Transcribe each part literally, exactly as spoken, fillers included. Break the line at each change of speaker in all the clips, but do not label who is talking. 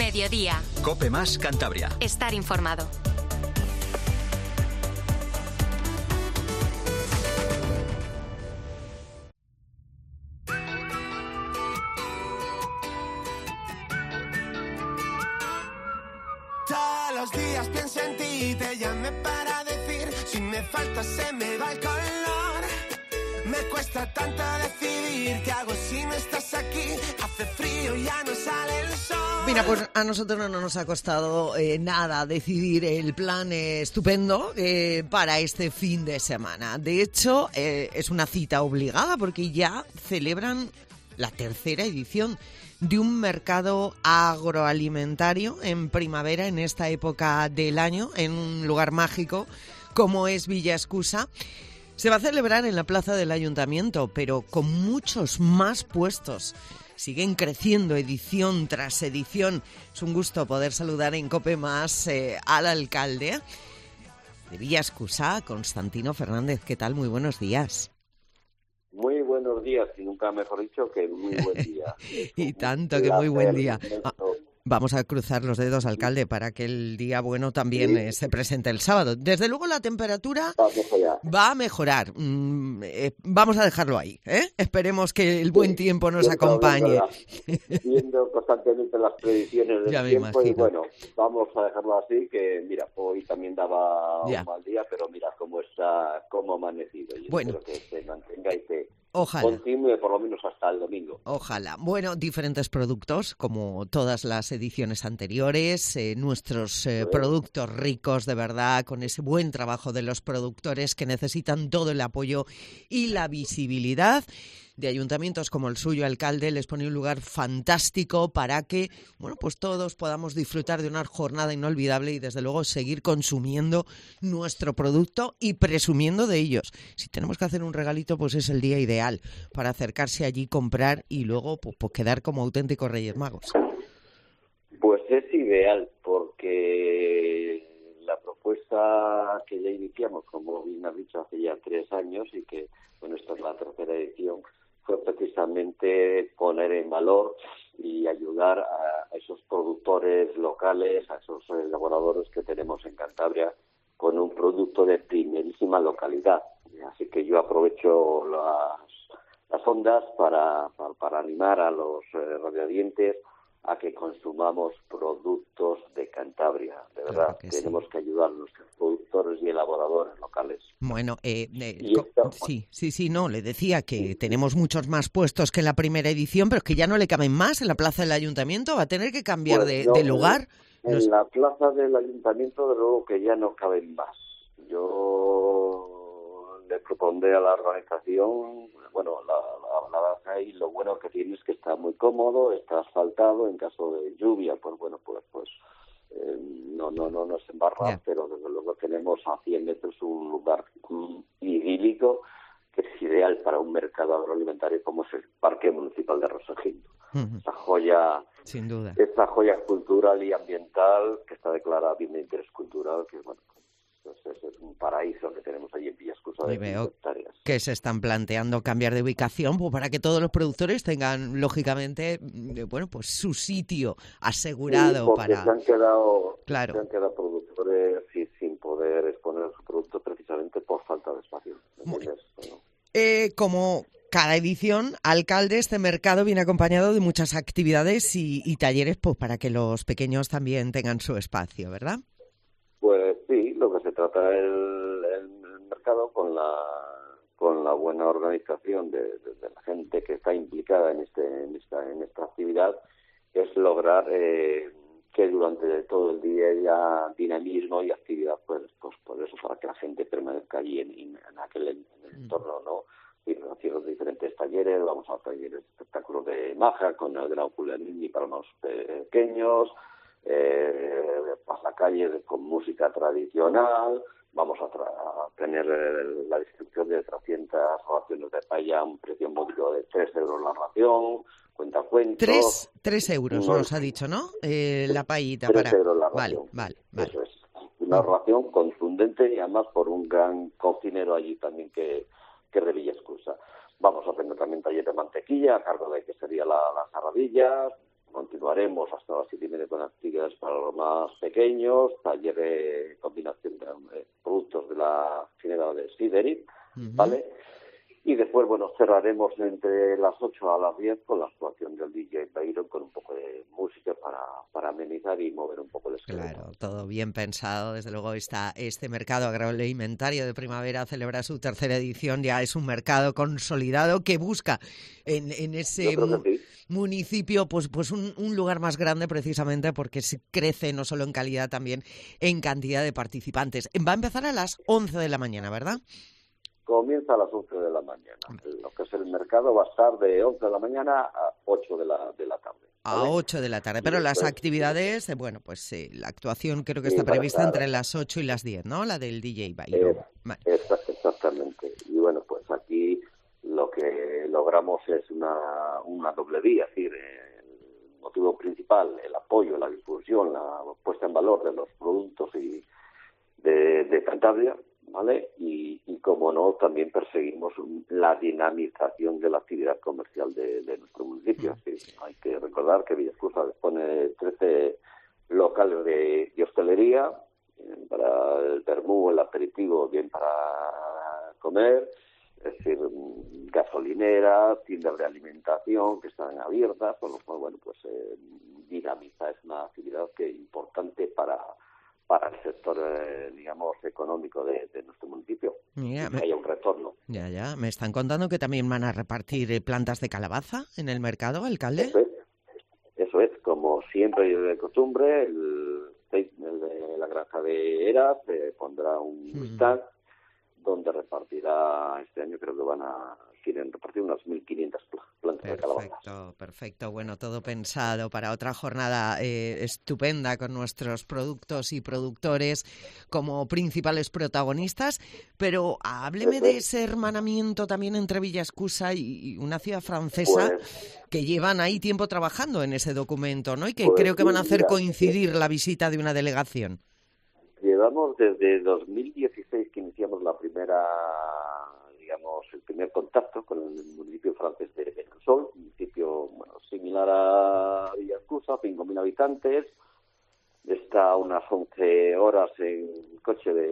Mediodía.
COPE más Cantabria.
Estar informado.
Todos los días pienso en ti, te llamé para decir, si me falta se me va el color. Me cuesta tanto decidir qué hago si no estás aquí, hace frío y ya no sale el sol.
Mira, pues a nosotros no nos ha costado eh, nada decidir el plan eh, estupendo eh, para este fin de semana. De hecho, eh, es una cita obligada porque ya celebran la tercera edición de un mercado agroalimentario en primavera, en esta época del año, en un lugar mágico como es Villa Escusa. Se va a celebrar en la plaza del Ayuntamiento, pero con muchos más puestos. Siguen creciendo edición tras edición. Es un gusto poder saludar en COPE más eh, al alcalde de Villa Escusa, Constantino Fernández. ¿Qué tal? Muy buenos días.
Muy buenos días, y nunca mejor dicho que muy buen día.
Y tanto que muy buen día. Ah, vamos a cruzar los dedos, alcalde, para que el día bueno también eh, se presente el sábado. Desde luego la temperatura va a mejorar. Mm, eh, vamos a dejarlo ahí, ¿eh? Esperemos que el buen tiempo nos acompañe.
Viendo constantemente las predicciones del
Ya me
tiempo,
imagino.
y bueno, vamos a dejarlo así, que mira, hoy también daba
Ya.
un mal día, pero mira cómo está, cómo ha amanecido. Yo
Bueno.
espero que se mantenga y que
Ojalá.
continúe por lo menos hasta el domingo.
Ojalá. Bueno, diferentes productos, como todas las ediciones anteriores, eh, nuestros eh, productos ricos, de verdad, con ese buen trabajo de los productores que necesitan todo el apoyo y la visibilidad de ayuntamientos como el suyo, alcalde. Les pone un lugar fantástico para que, bueno, pues todos podamos disfrutar de una jornada inolvidable y, desde luego, seguir consumiendo nuestro producto y presumiendo de ellos. Si tenemos que hacer un regalito, pues es el día ideal para acercarse allí, comprar y luego pues, pues quedar como auténticos Reyes Magos.
Pues es ideal, porque la propuesta que ya iniciamos, como bien has dicho, hace ya tres años, y que, bueno, esta es la tercera edición, fue precisamente poner en valor y ayudar a esos productores locales, a esos elaboradores que tenemos en Cantabria, con un producto de primerísima localidad. Así que yo aprovecho las, las ondas para, para, para animar a los eh, radioyentes a que consumamos productos de Cantabria. De verdad,
Claro que
tenemos
sí.
que ayudar a nuestros productores y elaboradores locales.
Bueno, eh, eh,
Y
co-
esto-
sí, sí, sí, no, le decía que tenemos muchos más puestos que en la primera edición, pero es que ya no le caben más en la plaza del Ayuntamiento. Va a tener que cambiar
Pues
de,
no,
de lugar.
En
Nos-
la plaza del Ayuntamiento, de luego que ya no caben más. Yo le propondré a la organización, bueno, la, la, la baja, y lo bueno que tiene es que está muy cómodo, está asfaltado. En caso de lluvia, pues bueno, pues pues eh, no no no nos embarra,
Ya.
pero desde luego tenemos a cien metros un lugar mm, idílico, que es ideal para un mercado agroalimentario como es el Parque Municipal de Rosagindo.
Ujú,
Esa joya
sin duda.
esta joya cultural y ambiental que está declarada bien de interés cultural, que bueno, pues es, es un paraíso que tenemos allí en Villa Escusa
Y
de
veo
cinco hectáreas.
que se están planteando cambiar de ubicación pues, para que todos los productores tengan, lógicamente, mm, bueno, pues su sitio asegurado
Sí, porque
para...
se han quedado,
Claro.
se han quedado productores y sin poder exponer su producto precisamente por falta de espacio. ¿Me entiendes? Bueno,
Eh, como cada edición, alcalde, este mercado viene acompañado de muchas actividades y, y talleres pues, para que los pequeños también tengan su espacio, ¿verdad?
pues sí, lo que se trata es el, el mercado con la con la buena organización de, de, de la gente que está implicada en este en esta en esta actividad, es lograr eh, que durante todo el día haya dinamismo y actividad, pues pues por eso, para que la gente permanezca allí en, en aquel en el entorno, ¿no? Y haciendo diferentes talleres, vamos a talleres de espectáculos de magia con el gran Julianini para los pequeños, eh, pasacalles con música tradicional. Vamos a, tra- a tener eh, la distribución de trescientas raciones de paella a un precio módico de tres euros la ración, cuentacuentos.
Tres, tres euros
No,
nos ha dicho, ¿no? Eh, la paellita
tres
para...
euros la
Vale,
ración.
vale, vale.
Eso es. Una ración contundente y además por un gran cocinero allí también que, que es de Villa Escusa. Vamos a tener también taller de mantequilla a cargo de que sería la, las arradillas. continuaremos hasta las siete y media con actividades para los más pequeños, taller de combinación de eh, productos de la Ginebra de Sideri, uh-huh. ¿vale? Y después, bueno, cerraremos entre las ocho a las diez con la actuación del D J Byron con un poco de música para, para amenizar y mover un poco el esquema.
Claro, todo bien pensado. Desde luego está este mercado agroalimentario de primavera celebra su tercera edición. Ya es un mercado consolidado que busca en, en ese mu- sí. municipio pues, pues un, un lugar más grande precisamente porque se crece no solo en calidad, también en cantidad de participantes. Va a empezar a las once de la mañana, ¿verdad?
Comienza a las once de la mañana. Lo que es el mercado va a estar de once de la mañana a ocho de la, de la tarde. ¿vale?
A ocho de la tarde. Pero las actividades, bueno, pues eh, la actuación creo que está prevista entre las ocho y las diez, ¿no? La del D J Byron.
Eh, vale. Exactamente. Y bueno, pues aquí lo que logramos es una, una doble vía, es decir, el motivo principal, el apoyo, la difusión, la puesta en valor de los productos y de, de Cantabria, ¿vale? Y, y como no, también perseguimos la dinamización de la actividad comercial de, de nuestro municipio. Sí, hay que recordar que Villascusa dispone de trece locales de, de hostelería, eh, para el vermú, el aperitivo, bien para comer, es decir, gasolineras, tiendas de alimentación que están abiertas, con lo cual, bueno, pues eh, dinamiza, es una actividad que es importante para para el sector, eh, digamos, económico de, de nuestro municipio, Mira, y que me... haya un retorno.
Ya, ya. Me están contando que también van a repartir plantas de calabaza en el mercado, alcalde.
Eso es, eso es. Como siempre de costumbre, el, el de la granja de Eras eh, pondrá un hmm. stand donde repartirá, este año creo que van a, quieren repartir unas mil quinientas plantas
perfecto,
de calabaza.
Perfecto, perfecto. Bueno, todo pensado para otra jornada eh, estupenda con nuestros productos y productores como principales protagonistas. Pero hábleme de ese hermanamiento también entre Villascusa y una ciudad francesa pues, que llevan ahí tiempo trabajando en ese documento, ¿no? Y que pues, creo que van a hacer mira, coincidir la visita de una delegación.
Llevamos desde dos mil dieciséis que iniciamos la primera, digamos, el primer contacto con el municipio francés de Benasol, un municipio, bueno, similar a Villascusa, cinco mil habitantes, está a unas once horas en coche de,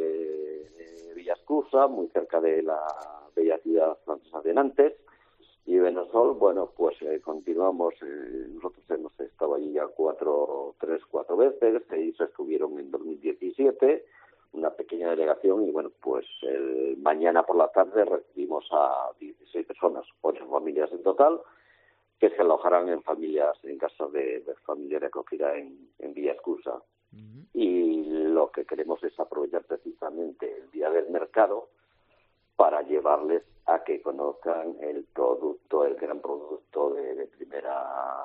de Villascusa, muy cerca de la bella ciudad francesa de Nantes. Y Benasol, bueno, pues eh, continuamos, eh, nosotros hemos estado allí ya cuatro, tres, cuatro veces, ellos estuvieron en dos mil diecisiete, una pequeña delegación, y bueno, pues el, mañana por la tarde recibimos a dieciséis personas, ocho familias en total, que se alojarán en familias, en casas de, de familia de acogida en, en Villascusa. Uh-huh. Y lo que queremos es aprovechar precisamente el día del mercado para llevarles a que conozcan el producto, el gran producto de, de primera...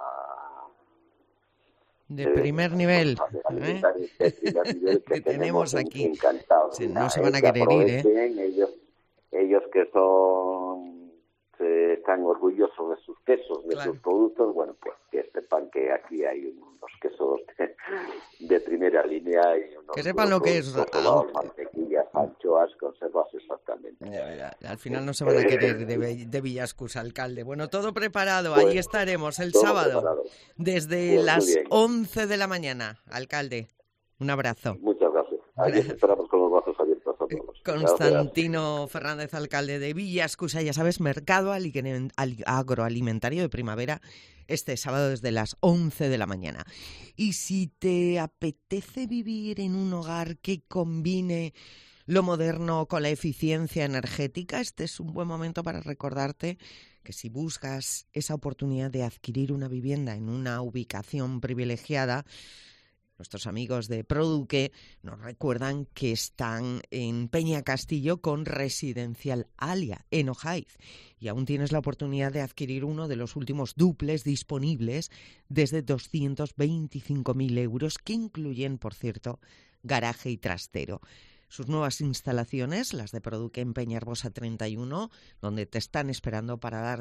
De, de primer nivel,
¿eh? de primer nivel que, que tenemos aquí. Encantados.
Sí, no se van a querer ir, ¿eh?
Ellos, ellos que son... Se están orgullosos de sus quesos, de claro. sus productos, bueno, pues que sepan que aquí hay unos quesos de, de primera línea y unos
que sepan lo que es
ah, mantequillas, anchoas, conservas, exactamente.
Ya, ya. Al final no se van a querer de, de Villascusa, alcalde. Bueno, todo preparado, pues, ahí estaremos el sábado preparado. Desde pues, las once de la mañana, alcalde. Un abrazo.
Muchas gracias. Ahí esperamos con los brazos abiertos a todos.
Constantino gracias. Fernández, alcalde de Villascusa, ya sabes, mercado agroalimentario de primavera este sábado desde las once de la mañana. Y si te apetece vivir en un hogar que combine lo moderno con la eficiencia energética, este es un buen momento para recordarte que si buscas esa oportunidad de adquirir una vivienda en una ubicación privilegiada, nuestros amigos de Produque nos recuerdan que están en Peña Castillo con Residencial Alia, en Ojaiz. Y aún tienes la oportunidad de adquirir uno de los últimos dúplex disponibles desde doscientos veinticinco mil euros, que incluyen, por cierto, garaje y trastero. Sus nuevas instalaciones, las de Produque en Peñahermosa treinta y uno, donde te están esperando para darte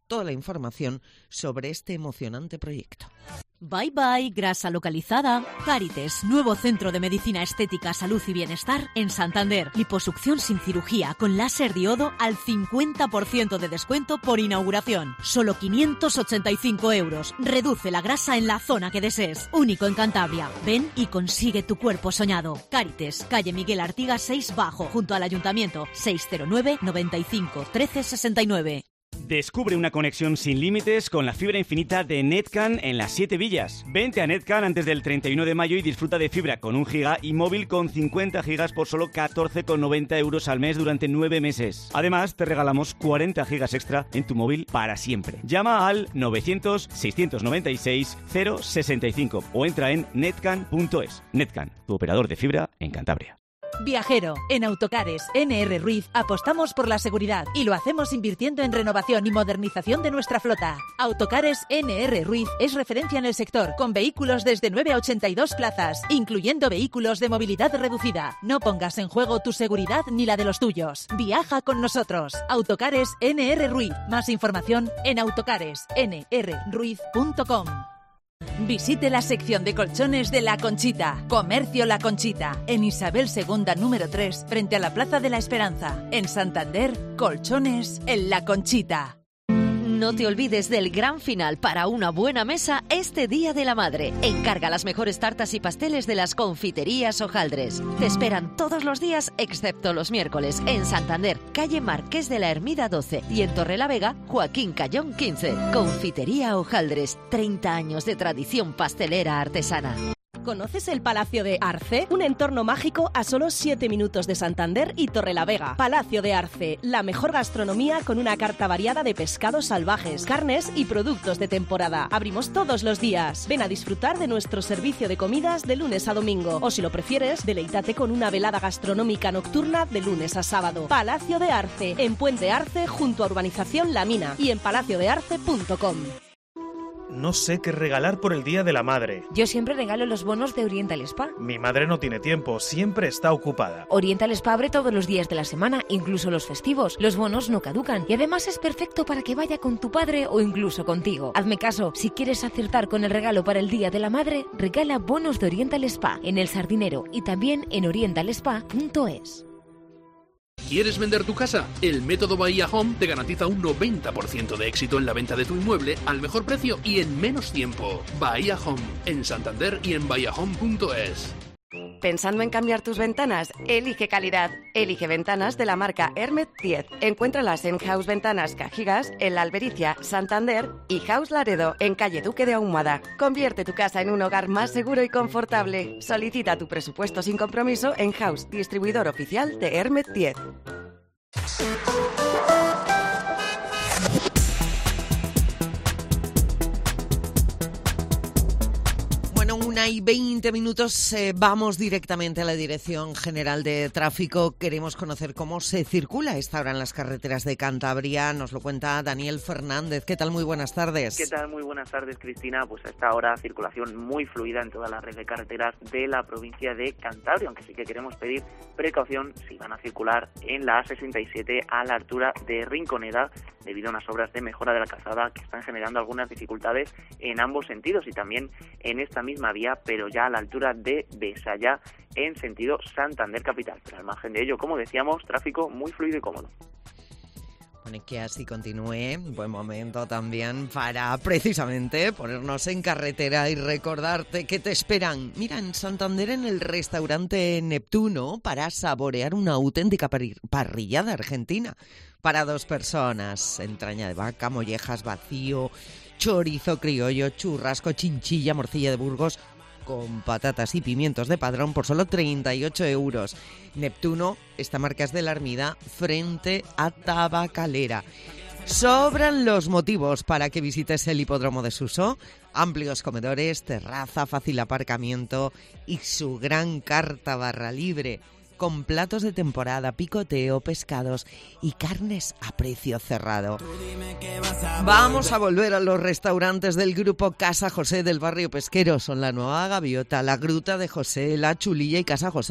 toda la información sobre este emocionante proyecto.
Bye bye, grasa localizada. Cárites, nuevo centro de medicina estética, salud y bienestar en Santander. Liposucción sin cirugía con láser diodo al cincuenta por ciento de descuento por inauguración. Solo quinientos ochenta y cinco euros. Reduce la grasa en la zona que desees. Único en Cantabria. Ven y consigue tu cuerpo soñado. Cárites, calle Miguel Artigas seis Bajo, junto al Ayuntamiento. seis cero nueve, noventa y cinco, trece sesenta y nueve.
Descubre una conexión sin límites con la fibra infinita de Netcan en las siete villas. Vente a Netcan antes del treinta y uno de mayo y disfruta de fibra con un giga y móvil con cincuenta gigas por solo catorce con noventa euros al mes durante nueve meses. Además, te regalamos cuarenta gigas extra en tu móvil para siempre. Llama al novecientos, seiscientos noventa y seis, cero sesenta y cinco o entra en netcan punto es. Netcan, tu operador de fibra en Cantabria.
Viajero, en Autocares N R Ruiz apostamos por la seguridad y lo hacemos invirtiendo en renovación y modernización de nuestra flota. Autocares N R Ruiz es referencia en el sector, con vehículos desde nueve a ochenta y dos plazas, incluyendo vehículos de movilidad reducida. No pongas en juego tu seguridad ni la de los tuyos. Viaja con nosotros. Autocares N R Ruiz. Más información en autocares n r ruiz punto com. Visite la sección de colchones de La Conchita. Comercio La Conchita, en Isabel segunda número tres, frente a la Plaza de la Esperanza. En Santander, colchones en La Conchita.
No te olvides del gran final para una buena mesa este Día de la Madre. Encarga las mejores tartas y pasteles de las confiterías Hojaldres. Te esperan todos los días, excepto los miércoles, en Santander, calle Marqués de la Hermida doce, y en Torrelavega, Joaquín Cayón quince. Confitería Hojaldres, treinta años de tradición pastelera artesana.
¿Conoces el Palacio de Arce? Un entorno mágico a solo siete minutos de Santander y Torrelavega. Palacio de Arce, la mejor gastronomía con una carta variada de pescados salvajes, carnes y productos de temporada. Abrimos todos los días. Ven a disfrutar de nuestro servicio de comidas de lunes a domingo. O si lo prefieres, deleítate con una velada gastronómica nocturna de lunes a sábado. Palacio de Arce, en Puente Arce, junto a Urbanización La Mina, y en palacio de arce punto com.
No sé qué regalar por el Día de la Madre.
Yo siempre regalo los bonos de Oriental Spa.
Mi madre no tiene tiempo, siempre está ocupada.
Oriental Spa abre todos los días de la semana, incluso los festivos. Los bonos no caducan y además es perfecto para que vaya con tu padre o incluso contigo. Hazme caso, si quieres acertar con el regalo para el Día de la Madre, regala bonos de Oriental Spa en El Sardinero y también en oriental spa punto es.
¿Quieres vender tu casa? El método Bahía Home te garantiza un noventa por ciento de éxito en la venta de tu inmueble al mejor precio y en menos tiempo. Bahía Home, en Santander y en bahía home punto es.
¿Pensando en cambiar tus ventanas? Elige calidad. Elige ventanas de la marca Hermet diez. Encuéntralas en House Ventanas Cajigas, en La Albericia, Santander, y House Laredo, en calle Duque de Ahumada. Convierte tu casa en un hogar más seguro y confortable. Solicita tu presupuesto sin compromiso en House, distribuidor oficial de Hermet diez.
Una y veinte minutos, eh, vamos directamente a la Dirección General de Tráfico. Queremos conocer cómo se circula a esta hora en las carreteras de Cantabria. Nos lo cuenta Daniel Fernández. ¿Qué tal? Muy buenas tardes.
¿Qué tal? Muy buenas tardes, Cristina. Pues a esta hora circulación muy fluida en toda la red de carreteras de la provincia de Cantabria, aunque sí que queremos pedir precaución si van a circular en la A sesenta y siete a la altura de Rinconeda, debido a unas obras de mejora de la calzada que están generando algunas dificultades en ambos sentidos, y también en esta misma vía, pero ya a la altura de Besaya en sentido Santander capital. Pero al margen de ello, como decíamos, tráfico muy fluido y cómodo.
Bueno, que así continúe. Buen momento también para precisamente ponernos en carretera y recordarte que te esperan. Mira, en Santander, en el restaurante Neptuno, para saborear una auténtica parrillada argentina para dos personas. Entraña de vaca, mollejas, vacío, chorizo criollo, churrasco, chinchilla, morcilla de Burgos, con patatas y pimientos de Padrón por solo treinta y ocho euros. Neptuno, esta marca es de la Armida, frente a Tabacalera. Sobran los motivos para que visites el hipódromo de Suso. Amplios comedores, terraza, fácil aparcamiento y su gran carta barra libre, con platos de temporada, picoteo, pescados y carnes a precio cerrado. Vamos a volver a los restaurantes del grupo Casa José del barrio pesquero. Son la Nueva Gaviota, la Gruta de José, la Chulilla y Casa José.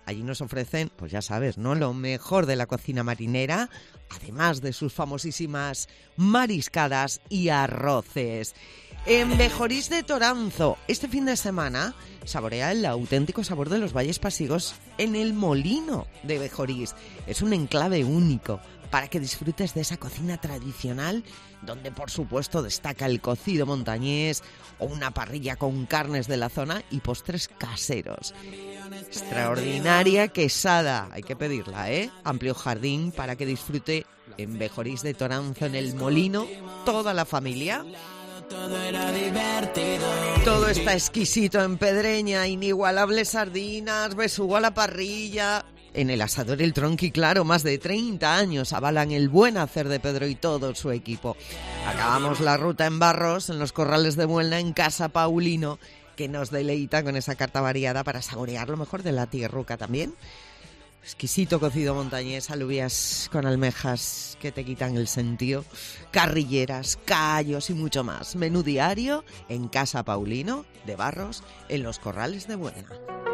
Allí nos ofrecen, pues ya sabes, ¿no?, lo mejor de la cocina marinera, además de sus famosísimas mariscadas y arroces. En Bejorís de Toranzo, este fin de semana, saborea el auténtico sabor de los valles pasigos en el Molino de Bejorís. Es un enclave único para que disfrutes de esa cocina tradicional, donde por supuesto destaca el cocido montañés o una parrilla con carnes de la zona y postres caseros. Extraordinaria quesada, hay que pedirla, ¿eh? Amplio jardín para que disfrute en Bejorís de Toranzo, en el Molino, toda la familia.
Todo era divertido.
Todo está exquisito en Pedreña, inigualables sardinas, besugo a la parrilla. En el asador El Tronqui, claro, más de treinta años avalan el buen hacer de Pedro y todo su equipo. Acabamos la ruta en Barros, en los corrales de Buelna, en Casa Paulino, que nos deleita con esa carta variada para saborear lo mejor de la tierruca también. Exquisito cocido montañés, alubias con almejas que te quitan el sentido, carrilleras, callos y mucho más. Menú diario en Casa Paulino de Barros, en los corrales de Buelna.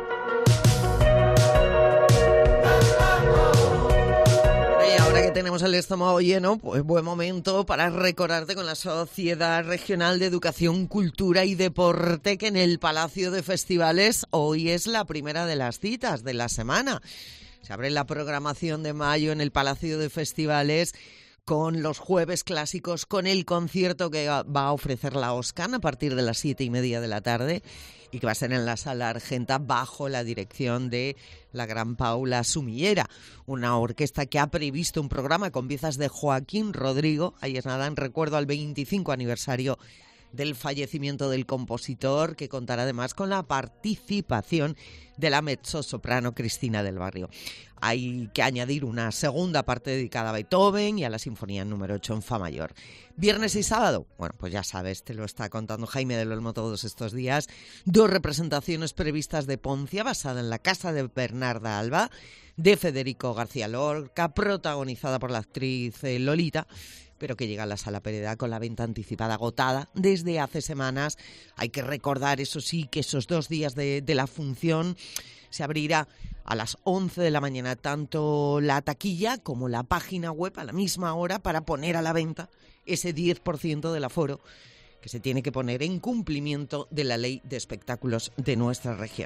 Y ahora que tenemos el estómago lleno, pues buen momento para recordarte con la Sociedad Regional de Educación, Cultura y Deporte, que en el Palacio de Festivales hoy es la primera de las citas de la semana. Se abre la programación de mayo en el Palacio de Festivales con los jueves clásicos, con el concierto que va a ofrecer la OSCAN a partir de las siete y media de la tarde y que va a ser en la Sala Argenta bajo la dirección de la gran Paula Sumillera, una orquesta que ha previsto un programa con piezas de Joaquín Rodrigo, ahí es nada, en recuerdo al veinticinco aniversario del fallecimiento del compositor, que contará además con la participación de la mezzosoprano Cristina del Barrio. Hay que añadir una segunda parte dedicada a Beethoven y a la Sinfonía número ocho en Fa mayor. Viernes y sábado, bueno, pues ya sabes, te lo está contando Jaime del Olmo todos estos días, dos representaciones previstas de Poncia, basada en la casa de Bernarda Alba, de Federico García Lorca, protagonizada por la actriz eh, Lolita, pero que llega a la Sala Pereda con la venta anticipada agotada desde hace semanas. Hay que recordar, eso sí, que esos dos días de, de la función se abrirá a las once de la mañana tanto la taquilla como la página web a la misma hora para poner a la venta ese diez por ciento del aforo que se tiene que poner en cumplimiento de la ley de espectáculos de nuestra región.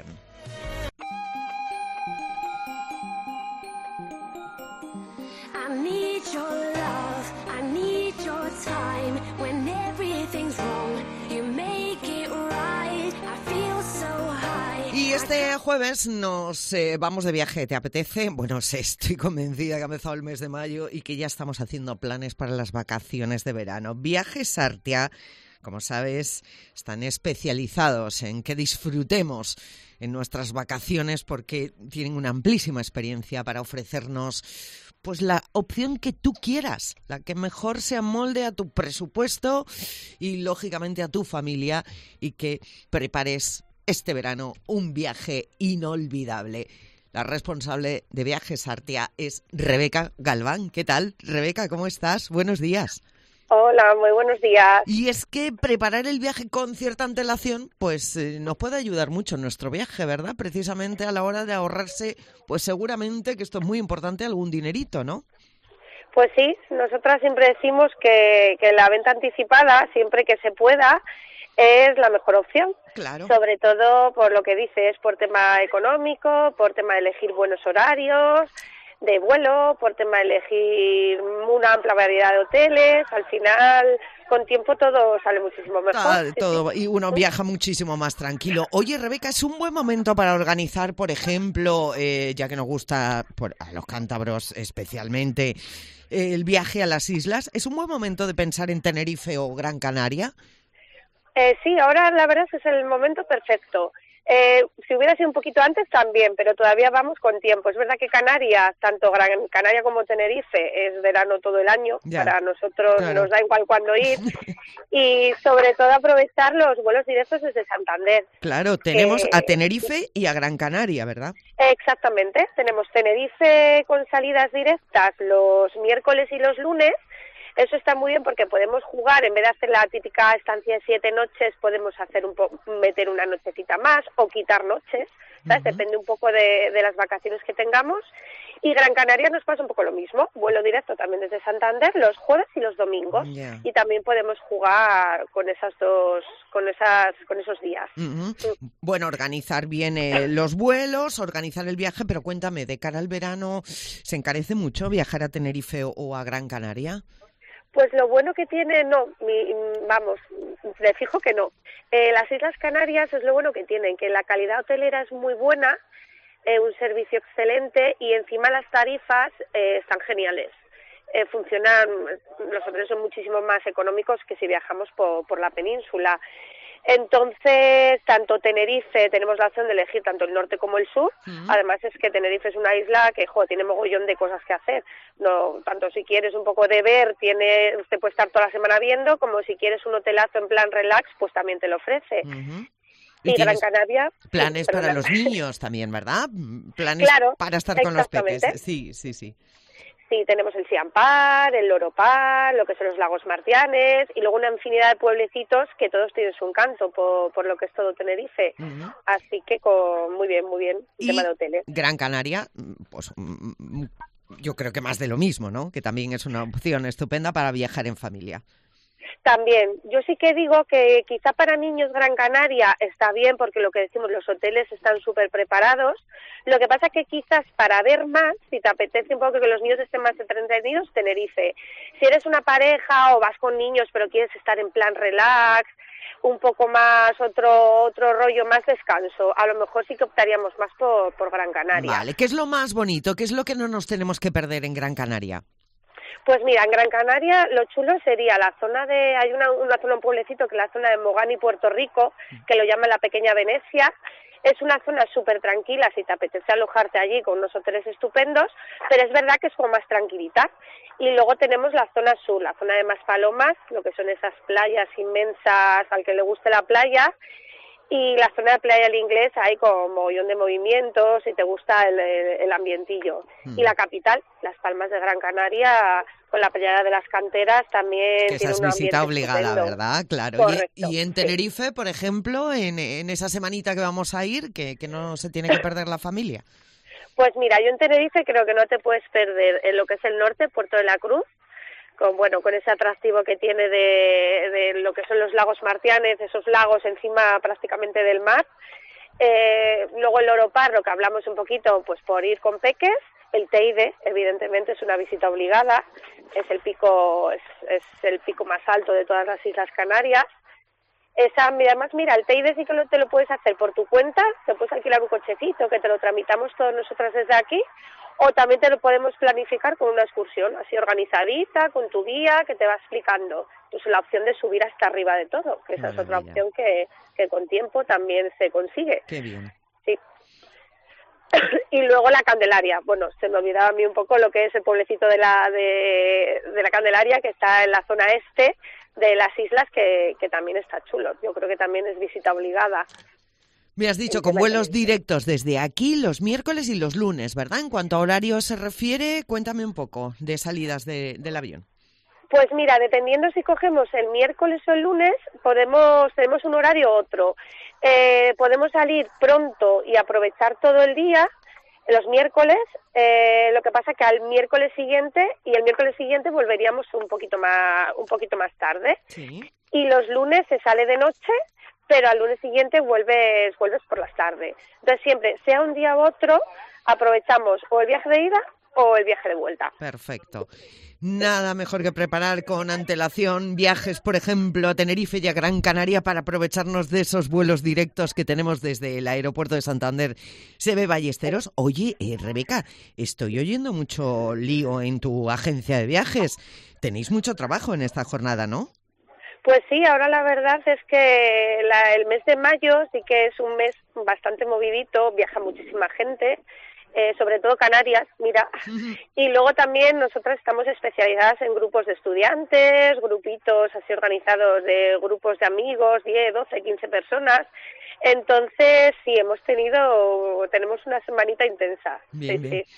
Y este jueves nos eh, vamos de viaje, ¿te apetece? Bueno, sí, estoy convencida que ha empezado el mes de mayo y que ya estamos haciendo planes para las vacaciones de verano. Viajes Sartia, como sabes, están especializados en que disfrutemos en nuestras vacaciones porque tienen una amplísima experiencia para ofrecernos pues la opción que tú quieras, la que mejor se amolde a tu presupuesto y lógicamente a tu familia y que prepares este verano un viaje inolvidable. La responsable de Viajes Artia es Rebeca Galván. ¿Qué tal, Rebeca? ¿Cómo estás? Buenos días.
Hola, muy buenos días.
Y es que preparar el viaje con cierta antelación, pues eh, nos puede ayudar mucho en nuestro viaje, ¿verdad? Precisamente a la hora de ahorrarse, pues seguramente, que esto es muy importante, algún dinerito, ¿no?
Pues sí, nosotras siempre decimos que, que la venta anticipada, siempre que se pueda, es la mejor opción.
Claro.
Sobre todo por lo que dices, por tema económico, por tema de elegir buenos horarios de vuelo, por tema de elegir una amplia variedad de hoteles. Al final, con tiempo todo sale muchísimo mejor.
Ah,
sí,
todo,
sí.
Y uno viaja muchísimo más tranquilo. Oye, Rebeca, ¿es un buen momento para organizar, por ejemplo, eh, ya que nos gusta por, a los cántabros especialmente, eh, el viaje a las islas? ¿Es un buen momento de pensar en Tenerife o Gran Canaria?
Eh, sí, ahora la verdad es que es el momento perfecto. Eh, si hubiera sido un poquito antes también, pero todavía vamos con tiempo. Es verdad que Canarias, tanto Gran Canaria como Tenerife, es verano todo el año. Ya, para nosotros claro. Nos da igual cuándo ir. Y sobre todo aprovechar los vuelos directos desde Santander.
Claro, tenemos
que,
a Tenerife y a Gran Canaria, ¿verdad?
Exactamente. Tenemos Tenerife con salidas directas los miércoles y los lunes. Eso está muy bien porque podemos jugar, en vez de hacer la típica estancia de siete noches, podemos hacer un po- meter una nochecita más o quitar noches ¿sabes?
Uh-huh.
Depende un poco de, de las vacaciones que tengamos. Y Gran Canaria nos pasa un poco lo mismo, vuelo directo también desde Santander los jueves y los domingos,
yeah.
y también podemos jugar con esas dos, con esas, con esos días.
Uh-huh. Mm. Bueno, organizar bien eh, los vuelos, organizar el viaje, pero cuéntame, de cara al verano, ¿se encarece mucho viajar a Tenerife o, o a Gran Canaria?
Pues lo bueno que tiene, no, mi, vamos, de fijo que no. Eh, las Islas Canarias es lo bueno que tienen, que la calidad hotelera es muy buena, eh, un servicio excelente y encima las tarifas eh, están geniales. Eh, funcionan, los hoteles son muchísimo más económicos que si viajamos por, por la península. Entonces, tanto Tenerife, tenemos la opción de elegir tanto el norte como el sur. Uh-huh. Además es que Tenerife es una isla que, jo, tiene mogollón de cosas que hacer. No, tanto si quieres un poco de ver, tiene, usted puede estar toda la semana viendo, como si quieres un hotelazo en plan relax, pues también te lo ofrece.
Uh-huh.
Y, y Gran Canaria...
Planes
sí,
para los niños también, ¿verdad? Planes
claro,
para estar con los peques. Sí, sí, sí.
Sí, tenemos el Siampar, el Loropar, lo que son los lagos Martianes y luego una infinidad de pueblecitos que todos tienen su encanto por, por lo que es todo Tenerife. Uh-huh. Así que con, muy bien, muy bien, el tema de hoteles.
Gran Canaria, pues yo creo que más de lo mismo, ¿no? Que también es una opción estupenda para viajar en familia.
También, yo sí que digo que quizá para niños Gran Canaria está bien porque lo que decimos, los hoteles están súper preparados. Lo que pasa que quizás para ver más, si te apetece un poco que los niños estén más entretenidos, Tenerife. Si eres una pareja o vas con niños pero quieres estar en plan relax, un poco más otro otro rollo, más descanso, a lo mejor sí que optaríamos más por, por Gran Canaria.
Vale, ¿qué es lo más bonito? ¿Qué es lo que no nos tenemos que perder en Gran Canaria?
Pues mira, en Gran Canaria lo chulo sería la zona de, hay una, una zona, un pueblecito que es la zona de Mogán, Puerto Rico, que lo llaman la Pequeña Venecia. Es una zona súper tranquila si te apetece alojarte allí con unos hoteles estupendos, pero es verdad que es como más tranquilita. Y luego tenemos la zona sur, la zona de Maspalomas, lo que son esas playas inmensas al que le guste la playa. Y la zona de Playa del Inglés hay como mogollón de movimientos y te gusta el, el ambientillo. Mm. Y la capital, Las Palmas de Gran Canaria, con la Playa de las Canteras, también
que
tiene
esa
un
es visita obligada,
estupendo.
¿verdad? Claro.
Correcto,
y, y en Tenerife, sí. Por ejemplo, en, en esa semanita que vamos a ir, que, que no se tiene que perder la familia.
Pues mira, yo en Tenerife creo que no te puedes perder en lo que es el norte, Puerto de la Cruz, con bueno con ese atractivo que tiene de, de lo que son los lagos Martianes, esos lagos encima prácticamente del mar. Eh, luego el Loropar, lo que hablamos un poquito, pues por ir con peques. El Teide, evidentemente, es una visita obligada. Es el pico es, es el pico más alto de todas las Islas Canarias. Esa, además, mira, el Teide sí que lo, te lo puedes hacer por tu cuenta, te puedes alquilar un cochecito que te lo tramitamos todos nosotras desde aquí, o también te lo podemos planificar con una excursión, así organizadita, con tu guía, que te va explicando. Pues la opción de subir hasta arriba de todo, que esa Maravilla. Es otra opción que, que con tiempo también se consigue.
Qué bien.
Sí. Y luego la Candelaria. Bueno, se me olvidaba a mí un poco lo que es el pueblecito de la de, de la Candelaria, que está en la zona este de las islas, que, que también está chulo. Yo creo que también es visita obligada.
Me has dicho, con vuelos directos desde aquí los miércoles y los lunes, ¿verdad? En cuanto a horario se refiere, cuéntame un poco de salidas de, del avión.
Pues mira, dependiendo si cogemos el miércoles o el lunes, podemos tenemos un horario u otro. Eh, podemos salir pronto y aprovechar todo el día, los miércoles, eh, lo que pasa que al miércoles siguiente, y el miércoles siguiente volveríamos un poquito más, un poquito más tarde.
Sí.
Y los lunes se sale de noche, pero al lunes siguiente vuelves, vuelves por las tardes. Entonces siempre, sea un día u otro, aprovechamos o el viaje de ida o el viaje de vuelta.
Perfecto. Nada mejor que preparar con antelación viajes, por ejemplo, a Tenerife y a Gran Canaria para aprovecharnos de esos vuelos directos que tenemos desde el aeropuerto de Santander. Se ve Ballesteros. Oye, eh, Rebeca, estoy oyendo mucho lío en tu agencia de viajes. Tenéis mucho trabajo en esta jornada, ¿no?
Pues sí, ahora la verdad es que la, el mes de mayo sí que es un mes bastante movidito, viaja muchísima gente. Eh, sobre todo Canarias, mira, y luego también nosotras estamos especializadas en grupos de estudiantes, grupitos así organizados de grupos de amigos, diez, doce, quince personas, entonces sí, hemos tenido, tenemos una semanita intensa.
Bien,
sí,
bien.
sí.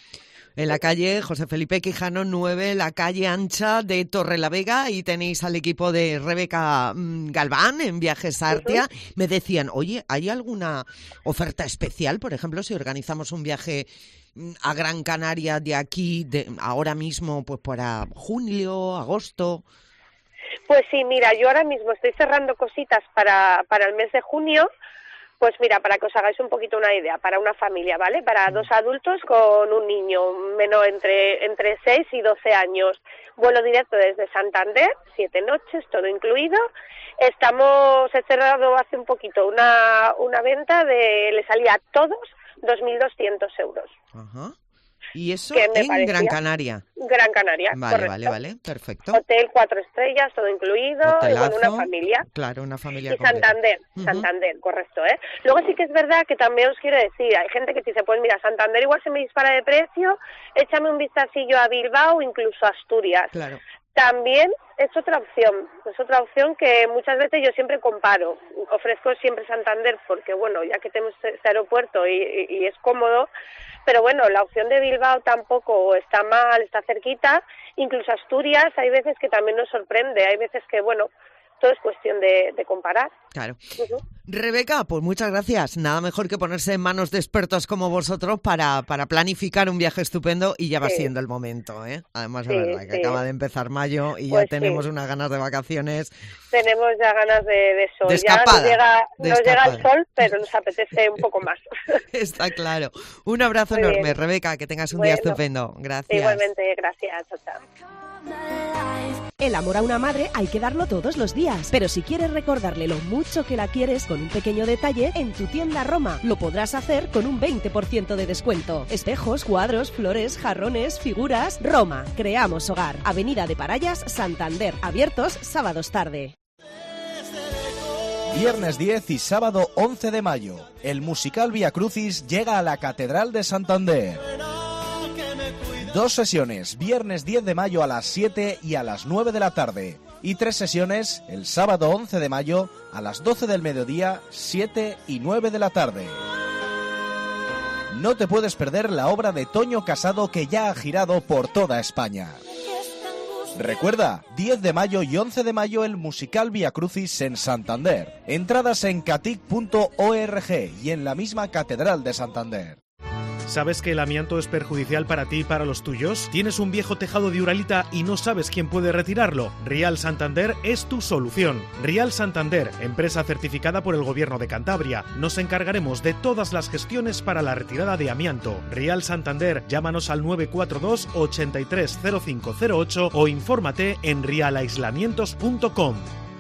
En la calle José Felipe Quijano nueve, la calle ancha de Torrelavega, y tenéis al equipo de Rebeca Galván en Viajes Artia. Uh-huh. Me decían, oye, ¿hay alguna oferta especial? Por ejemplo, si organizamos un viaje a Gran Canaria de aquí, de ahora mismo, pues para julio, agosto.
Pues sí, mira, yo ahora mismo estoy cerrando cositas para, para el mes de junio. Pues mira, para que os hagáis un poquito una idea, para una familia, ¿vale? Para dos adultos con un niño menor entre entre seis y doce años. Vuelo directo desde Santander, siete noches, todo incluido. Estamos, he cerrado hace un poquito una, una venta de, le salía a todos dos mil doscientos euros.
Ajá. ¿Y eso en parecía? Gran Canaria?
Gran Canaria,
Vale,
correcto.
vale, vale, perfecto.
Hotel cuatro estrellas, todo incluido,
Hotelazo,
y bueno, una familia.
Claro, una familia
Y
completa.
Santander,
Uh-huh.
Santander, correcto, ¿eh? Luego sí que es verdad que también os quiero decir, hay gente que dice, pues mira, Santander igual se me dispara de precio, échame un vistacillo a Bilbao, incluso a Asturias.
Claro.
También es otra opción, es otra opción que muchas veces yo siempre comparo. Ofrezco siempre Santander porque, bueno, ya que tenemos este aeropuerto y, y, y es cómodo, pero bueno, la opción de Bilbao tampoco está mal, está cerquita. Incluso Asturias hay veces que también nos sorprende, hay veces que, bueno, todo es cuestión de, de comparar.
Claro.
Uh-huh.
Rebeca, pues muchas gracias. Nada mejor que ponerse en manos de expertos como vosotros para, para planificar un viaje estupendo, y ya va
Sí.
siendo el momento, ¿eh? Además,
Sí,
es verdad que
sí.
acaba de empezar mayo y
Pues
ya tenemos
sí.
unas ganas de vacaciones.
Tenemos ya ganas de, de sol.
De
ya
escapada,
nos llega,
de
nos llega el
escapada.
sol, pero nos apetece un poco más.
Está claro. Un abrazo
Muy
enorme,
bien.
Rebeca, que tengas un día
Bueno,
estupendo. Gracias.
Igualmente, gracias. Chao, chao.
El amor a una madre hay que darlo todos los días, pero si quieres recordarle lo mucho que la quieres con un pequeño detalle, en tu tienda Roma lo podrás hacer con un veinte por ciento de descuento. Espejos, cuadros, flores, jarrones, figuras. Roma, creamos hogar. Avenida de Parayas, Santander. Abiertos sábados tarde.
Viernes diez y sábado once de mayo, el musical Vía Crucis llega a la Catedral de Santander. Dos sesiones, viernes diez de mayo a las siete y a las nueve de la tarde. Y tres sesiones, el sábado once de mayo a las doce del mediodía, siete y nueve de la tarde. No te puedes perder la obra de Toño Casado, que ya ha girado por toda España. Recuerda, diez de mayo y once de mayo el musical Vía Crucis en Santander. Entradas en catic punto org y en la misma Catedral de Santander.
¿Sabes que el amianto es perjudicial para ti y para los tuyos? ¿Tienes un viejo tejado de Uralita y no sabes quién puede retirarlo? Rial Santander es tu solución. Rial Santander, empresa certificada por el Gobierno de Cantabria. Nos encargaremos de todas las gestiones para la retirada de amianto. Rial Santander, llámanos al nueve cuatro dos, ochenta y tres cero cinco cero ocho o infórmate en rial aislamientos punto com.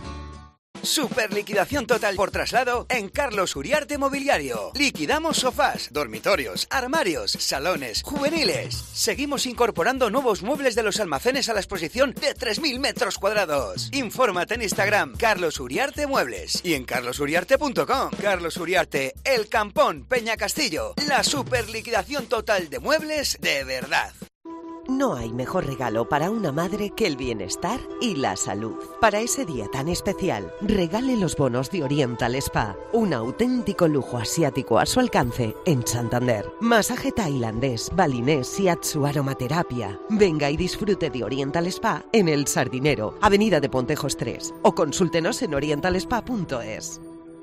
Super liquidación total por traslado en Carlos Uriarte Mobiliario. Liquidamos sofás, dormitorios, armarios, salones, juveniles. Seguimos incorporando nuevos muebles de los almacenes a la exposición de tres mil metros cuadrados. Infórmate en Instagram, Carlos Uriarte Muebles, y en carlos uriarte punto com. Carlos Uriarte, El Campón, Peña Castillo. La super liquidación total de muebles de verdad.
No hay mejor regalo para una madre que el bienestar y la salud. Para ese día tan especial, regale los bonos de Oriental Spa, un auténtico lujo asiático a su alcance en Santander. Masaje tailandés, balinés, shiatsu, aromaterapia. Venga y disfrute de Oriental Spa en El Sardinero, Avenida de Pontejos tres, o consúltenos en oriental spa punto es.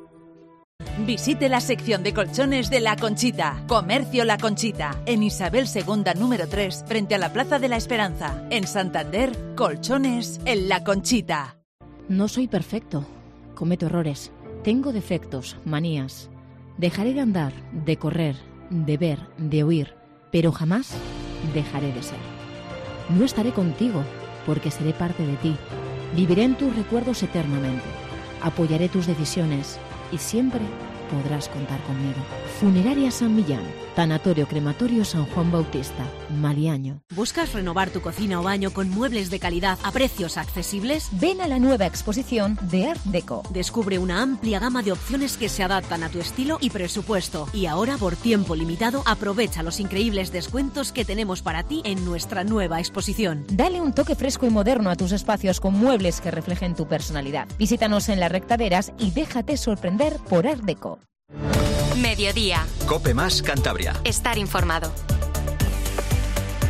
Visite la sección de colchones de La Conchita. Comercio La Conchita. En Isabel segunda número tres, frente a la Plaza de la Esperanza. En Santander, colchones en La Conchita.
No soy perfecto. Cometo errores. Tengo defectos, manías. Dejaré de andar, de correr, de ver, de oír, pero jamás dejaré de ser. No estaré contigo, porque seré parte de ti. Viviré en tus recuerdos eternamente. Apoyaré tus decisiones y siempre podrás contar conmigo. Funeraria San Millán, Tanatorio Crematorio San Juan Bautista, Maliaño.
¿Buscas renovar tu cocina o baño con muebles de calidad a precios accesibles?
Ven a la nueva exposición de Art Deco.
Descubre una amplia gama de opciones que se adaptan a tu estilo y presupuesto. Y ahora, por tiempo limitado, aprovecha los increíbles descuentos que tenemos para ti en nuestra nueva exposición.
Dale un toque fresco y moderno a tus espacios con muebles que reflejen tu personalidad. Visítanos en Las Rectaderas y déjate sorprender por Art Deco.
Mediodía.
Cope más Cantabria.
Estar informado.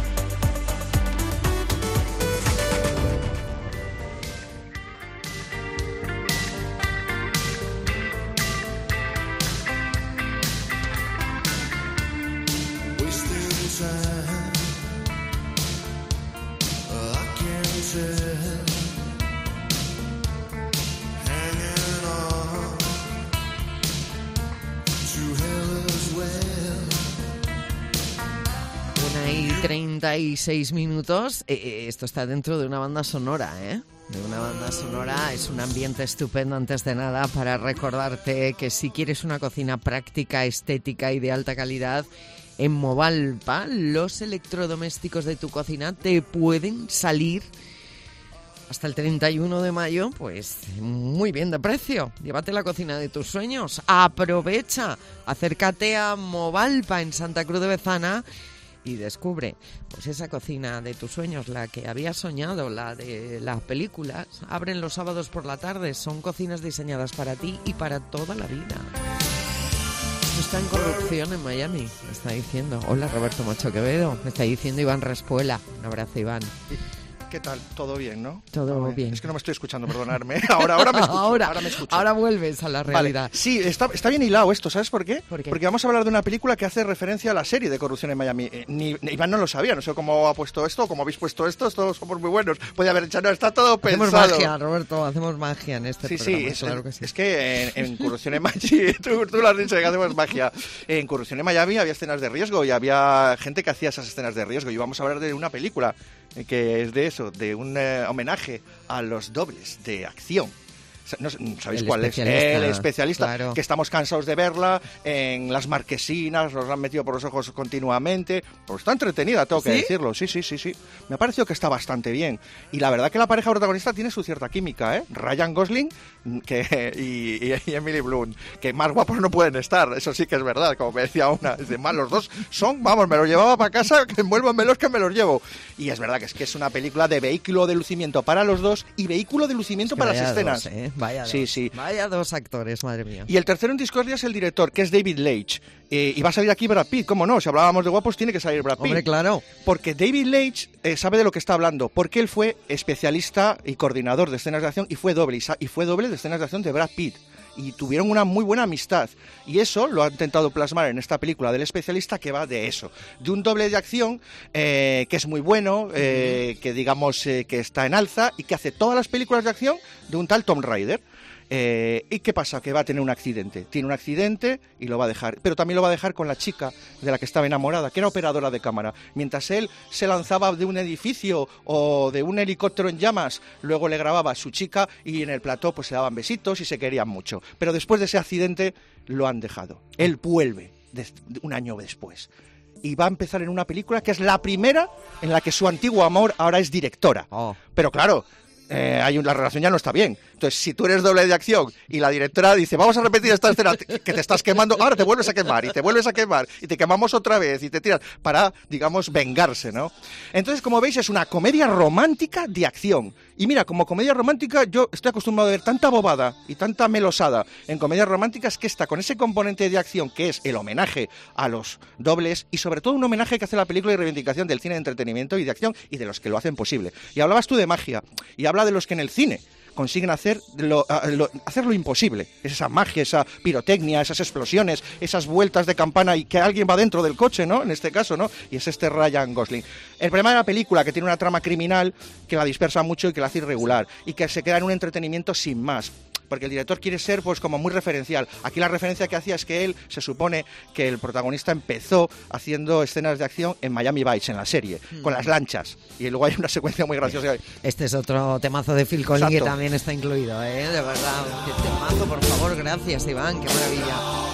una y treinta y seis minutos. Eh, esto está dentro de una banda sonora, ¿eh? De una banda sonora. Es un ambiente estupendo, antes de nada, para recordarte que si quieres una cocina práctica, estética y de alta calidad, en Movalpa los electrodomésticos de tu cocina te pueden salir hasta el treinta y uno de mayo, pues muy bien de precio. Llévate la cocina de tus sueños. Aprovecha, acércate a Movalpa en Santa Cruz de Bezana y descubre pues esa cocina de tus sueños, la que habías soñado, la de las películas. Abren los sábados por la tarde. Son cocinas diseñadas para ti y para toda la vida. Está en corrupción en Miami, me está diciendo. Hola, Roberto Macho Quevedo, me está diciendo Iván Respuela. Un abrazo, Iván.
¿Qué tal? ¿Todo bien, no?
Todo bien. bien.
Es que no me estoy escuchando, perdonadme. Ahora, ahora me escucho.
ahora,
ahora me escucho.
Ahora vuelves a la realidad.
Vale. Sí, está, está bien hilado esto, ¿sabes por qué?
¿Por qué?
Porque vamos a hablar de una película que hace referencia a la serie de Corrupción en Miami. Eh, ni, ni Iván no lo sabía, no sé cómo ha puesto esto, cómo habéis puesto esto, todos somos muy buenos. Podía haber dicho, no, está todo
hacemos
pensado.
Hacemos magia, Roberto, hacemos magia en este
sí,
programa.
Sí, es,
claro que sí.
Es que en, en Corrupción en Miami, tú, tú lo has dicho, que hacemos magia. En Corrupción en Miami había escenas de riesgo y había gente que hacía esas escenas de riesgo. Y vamos a hablar de una película que es de eso, de un eh, homenaje a los dobles de acción. No, ¿sabéis
el
cuál es? El especialista, claro. Que estamos cansados de verla en las marquesinas, nos la han metido por los ojos continuamente. Pues está entretenida, tengo que
¿Sí?
decirlo. Sí, sí, sí, sí. Me ha parecido que está bastante bien. Y la verdad que la pareja protagonista tiene su cierta química, ¿eh? Ryan Gosling que, y, y, y Emily Blunt, que más guapos no pueden estar. Eso sí que es verdad, como me decía una. Es de más, los dos son, vamos, me los llevaba para casa, que envuélvanmelos que me los llevo. Y es verdad que es que es una película de vehículo de lucimiento para los dos y vehículo de lucimiento es que para las escenas.
Dos, ¿eh? Vaya
sí,
dos.
Sí.
Vaya dos actores, madre mía.
Y el tercero en discordia es el director, que es David Leitch. Eh, y va a salir aquí Brad Pitt, ¿cómo no? Si hablábamos de guapos, tiene que salir Brad Pitt.
Hombre, claro.
Porque David Leitch eh, sabe de lo que está hablando, porque él fue especialista y coordinador de escenas de acción y fue doble, y fue doble de escenas de acción de Brad Pitt. Y tuvieron una muy buena amistad. Y eso lo ha intentado plasmar en esta película del especialista, que va de eso. De un doble de acción eh, que es muy bueno, eh, que digamos eh, que está en alza y que hace todas las películas de acción de un tal Tomb Raider. Eh, ¿Y qué pasa? Que va a tener un accidente. Tiene un accidente y lo va a dejar. Pero también lo va a dejar con la chica de la que estaba enamorada, que era operadora de cámara. Mientras él se lanzaba de un edificio o de un helicóptero en llamas, luego le grababa a su chica y en el plató pues se daban besitos y se querían mucho. Pero después de ese accidente lo han dejado. Él vuelve de, de un año después. Y va a empezar en una película que es la primera en la que su antiguo amor ahora es directora.
Oh.
Pero claro... Eh, hay un, la relación ya no está bien. Entonces, si tú eres doble de acción y la directora dice, vamos a repetir esta escena que te estás quemando, ahora te vuelves a quemar y te vuelves a quemar y te quemamos otra vez y te tiras para, digamos, vengarse, ¿no? Entonces, como veis, es una comedia romántica de acción. Y mira, como comedia romántica yo estoy acostumbrado a ver tanta bobada y tanta melosada en comedias románticas, que está con ese componente de acción que es el homenaje a los dobles y sobre todo un homenaje que hace la película y reivindicación del cine de entretenimiento y de acción y de los que lo hacen posible. Y hablabas tú de magia y habla de los que en el cine consiguen hacer lo, lo, hacer lo imposible. Esa magia, esa pirotecnia, esas explosiones, esas vueltas de campana y que alguien va dentro del coche, ¿no? En este caso, ¿no? Y es este Ryan Gosling. El problema de la película, que tiene una trama criminal que la dispersa mucho y que la hace irregular y que se queda en un entretenimiento sin más. Porque el director quiere ser pues como muy referencial. Aquí la referencia que hacía es que él, se supone que el protagonista empezó haciendo escenas de acción en Miami Vice, en la serie, mm. con las lanchas. Y luego hay una secuencia muy graciosa.
Este es otro temazo de Phil Collins que también está incluido, ¿eh? De verdad, qué temazo, por favor, gracias Iván, qué maravilla.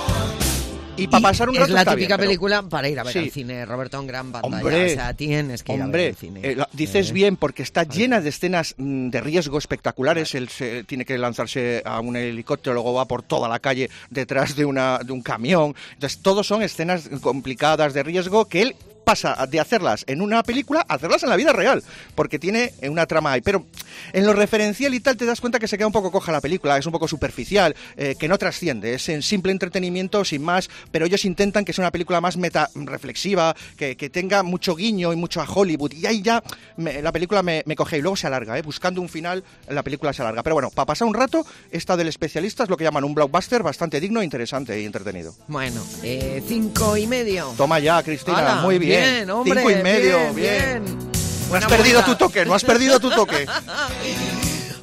Y para pasar un rato
es la típica
bien, pero...
película para ir a ver
sí.
al cine, Roberto, en gran banda.
Hombre,
ya, o sea, tienes que ir
hombre,
a ver al cine.
Eh, dices
eh.
bien, porque está llena de escenas mm, de riesgo espectaculares. Él se, tiene que lanzarse a un helicóptero, luego va por toda la calle detrás de, una, de un camión. Entonces, todos son escenas complicadas de riesgo que él pasa de hacerlas en una película a hacerlas en la vida real, porque tiene una trama ahí. Pero en lo referencial y tal te das cuenta que se queda un poco coja la película, es un poco superficial, eh, que no trasciende, es en simple entretenimiento sin más, pero ellos intentan que sea una película más meta reflexiva, que, que tenga mucho guiño y mucho a Hollywood, y ahí ya me, la película me, me coge y luego se alarga, eh, buscando un final la película se alarga. Pero bueno, para pasar un rato, esta del especialista es lo que llaman un blockbuster bastante digno, interesante y entretenido.
Bueno, eh, cinco y medio.
Toma ya, Cristina,
¡Hala!
Muy bien.
Bien, hombre,
Cinco y medio,
bien. bien.
No has perdido tu toque, no has perdido tu toque.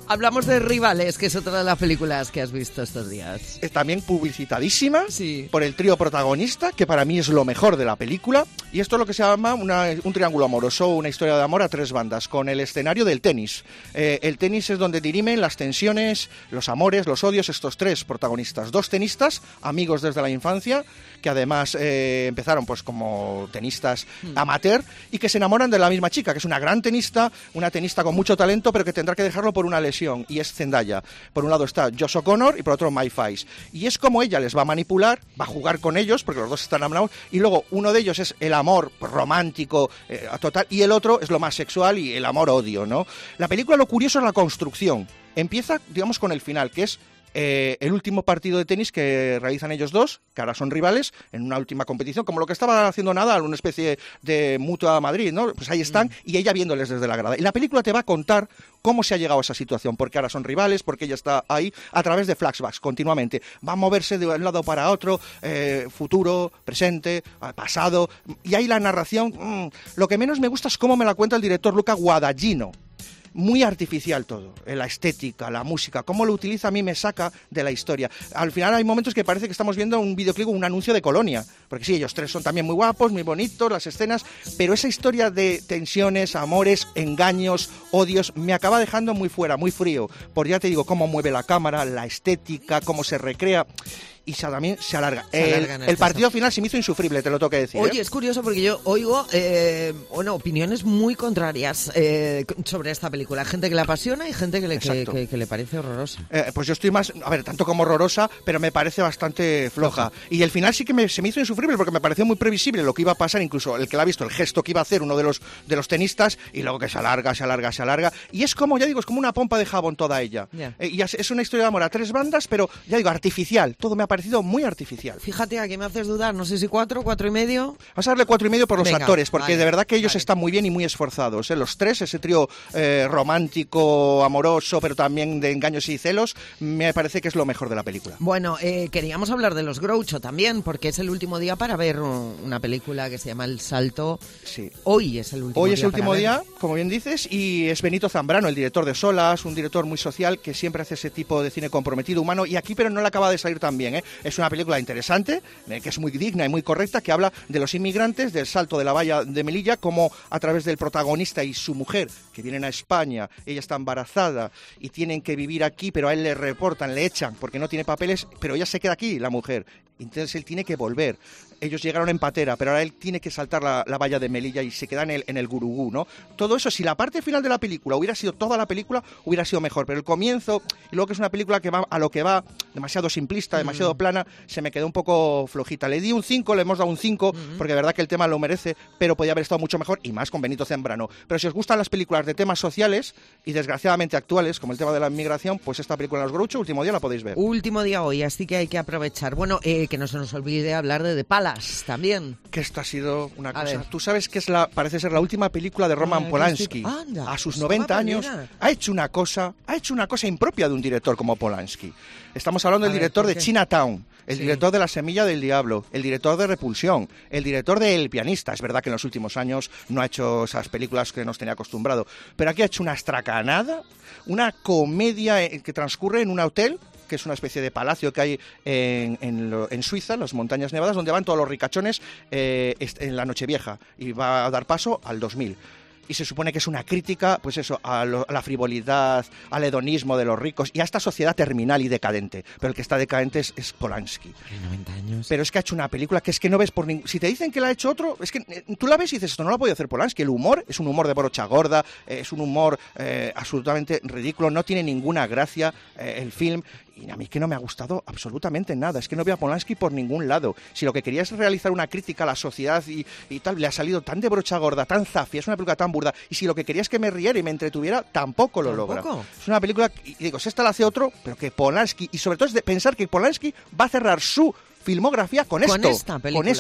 Hablamos de Rivales, que es otra de las películas que has visto estos días.
Es también publicitadísima
sí.
por el trío protagonista, que para mí es lo mejor de la película. Y esto es lo que se llama una, un triángulo amoroso, una historia de amor a tres bandas, con el escenario del tenis. Eh, el tenis es donde dirimen las tensiones, los amores, los odios, estos tres protagonistas. Dos tenistas, amigos desde la infancia, que además eh, empezaron pues como tenistas mm. amateur, y que se enamoran de la misma chica, que es una gran tenista, una tenista con mucho talento, pero que tendrá que dejarlo por una lesión, y es Zendaya. Por un lado está Josh O'Connor y por otro Mike Fice. Y es como ella les va a manipular, va a jugar con ellos, porque los dos están enamorados, y luego uno de ellos es el amor romántico eh, total, y el otro es lo más sexual y el amor-odio, ¿no? La película, lo curioso es la construcción. Empieza, digamos, con el final, que es Eh, el último partido de tenis que realizan ellos dos, que ahora son rivales, en una última competición, como lo que estaba haciendo Nadal, una especie de Mutua Madrid, ¿no? Pues ahí están, mm. y ella viéndoles desde la grada. Y la película te va a contar cómo se ha llegado a esa situación, porque ahora son rivales, porque ella está ahí, a través de flashbacks, continuamente. Va a moverse de un lado para otro, eh, futuro, presente, pasado, y ahí la narración, mmm, lo que menos me gusta es cómo me la cuenta el director Luca Guadagnino. Muy artificial todo, la estética, la música, cómo lo utiliza a mí me saca de la historia. Al final hay momentos que parece que estamos viendo un videoclip o un anuncio de Colonia, porque sí, ellos tres son también muy guapos, muy bonitos, las escenas, pero esa historia de tensiones, amores, engaños, odios, me acaba dejando muy fuera, muy frío, porque ya te digo, cómo mueve la cámara, la estética, cómo se recrea. Y se, también se alarga. Se el, el, el partido final se me hizo insufrible, te lo tengo que decir.
Oye,
¿eh?
es curioso porque yo oigo eh, bueno, opiniones muy contrarias eh, sobre esta película. Gente que la apasiona y gente que le, que, que, que le parece horrorosa.
Eh, pues yo estoy más, a ver, tanto como horrorosa, pero me parece bastante floja. floja. Y el final sí que me, se me hizo insufrible porque me pareció muy previsible lo que iba a pasar, incluso el que la ha visto, el gesto que iba a hacer uno de los, de los tenistas, y luego que se alarga, se alarga, se alarga. Y es como, ya digo, es como una pompa de jabón toda ella. Yeah. Eh, y es una historia de amor a tres bandas, pero ya digo, artificial. Todo me ha parecido muy artificial.
Fíjate, aquí me haces dudar, no sé si cuatro, cuatro y medio.
Vamos a darle cuatro y medio por los
Venga,
actores, porque
vale,
de verdad que ellos
vale.
están muy bien y muy esforzados, ¿eh? Los tres, ese trío eh, romántico, amoroso, pero también de engaños y celos, me parece que es lo mejor de la película.
Bueno, eh, queríamos hablar de Los Groucho también, porque es el último día para ver una película que se llama El Salto.
Sí.
Hoy es el último
Hoy
día.
es el último
para
día,
ver.
como bien dices, y es Benito Zambrano, el director de Solas, un director muy social que siempre hace ese tipo de cine comprometido, humano, y aquí pero no le acaba de salir tan bien, ¿eh? Es una película interesante, que es muy digna y muy correcta, que habla de los inmigrantes, del salto de la valla de Melilla, como a través del protagonista y su mujer, que vienen a España, ella está embarazada y tienen que vivir aquí, pero a él le reportan, le echan porque no tiene papeles, pero ella se queda aquí, la mujer. Entonces él tiene que volver. Ellos llegaron en patera, pero ahora él tiene que saltar la, la valla de Melilla y se queda en el, en el Gurugú, ¿no? Todo eso, si la parte final de la película hubiera sido toda la película, hubiera sido mejor. Pero el comienzo, y luego que es una película que va a lo que va, demasiado simplista, demasiado mm. plana, se me quedó un poco flojita. Le di un cinco, le hemos dado un cinco, mm. porque de verdad que el tema lo merece, pero podía haber estado mucho mejor, y más con Benito Zambrano. Pero si os gustan las películas de temas sociales, y desgraciadamente actuales, como el tema de la inmigración, pues esta película Los Groucho, último día la podéis ver.
Último día hoy, así que hay que aprovechar. Bueno, eh, que no se nos olvide hablar de The Palace también.
Que esto ha sido una
A
cosa.
ver.
Tú sabes que es la, parece ser la última película de Roman
Ah,
Polanski.
que estoy- Anda,
a sus
estaba
noventa años
perdida.
ha hecho una cosa, ha hecho una cosa impropia de un director como Polanski. Estamos hablando
A
del
ver,
director
¿por
de
qué?
Chinatown, el
Sí.
director de La Semilla del Diablo, el director de Repulsión, el director de El Pianista. Es verdad que en los últimos años no ha hecho esas películas que nos tenía acostumbrado, pero aquí ha hecho una estracanada, una comedia eh, que transcurre en un hotel, que es una especie de palacio que hay en, en, lo- en Suiza, en las montañas nevadas, donde van todos los ricachones eh, est- en la Nochevieja, y va a dar paso al dos mil. Y se supone que es una crítica, pues eso, a, lo- a la frivolidad, al hedonismo de los ricos y a esta sociedad terminal y decadente. Pero el que está decadente es, es Polanski.
noventa años.
Pero es que ha hecho una película que es que no ves por ningún... Si te dicen que la ha hecho otro, es que eh, tú la ves y dices, esto no lo ha podido hacer Polanski. El humor es un humor de brocha gorda, eh, es un humor eh, absolutamente ridículo, no tiene ninguna gracia eh, el film. Y a mí que no me ha gustado absolutamente nada. Es que no veo a Polanski por ningún lado. Si lo que quería es realizar una crítica a la sociedad y, y tal, le ha salido tan de brocha gorda, tan zafia, es una película tan burda. Y si lo que quería es que me riera y me entretuviera, tampoco lo logra.
¿Tampoco?
Es una película, y digo, si esta la hace otro, pero que Polanski, y sobre todo es de pensar que Polanski va a cerrar su filmografía con,
Con
esto.
esta película.
Con esto.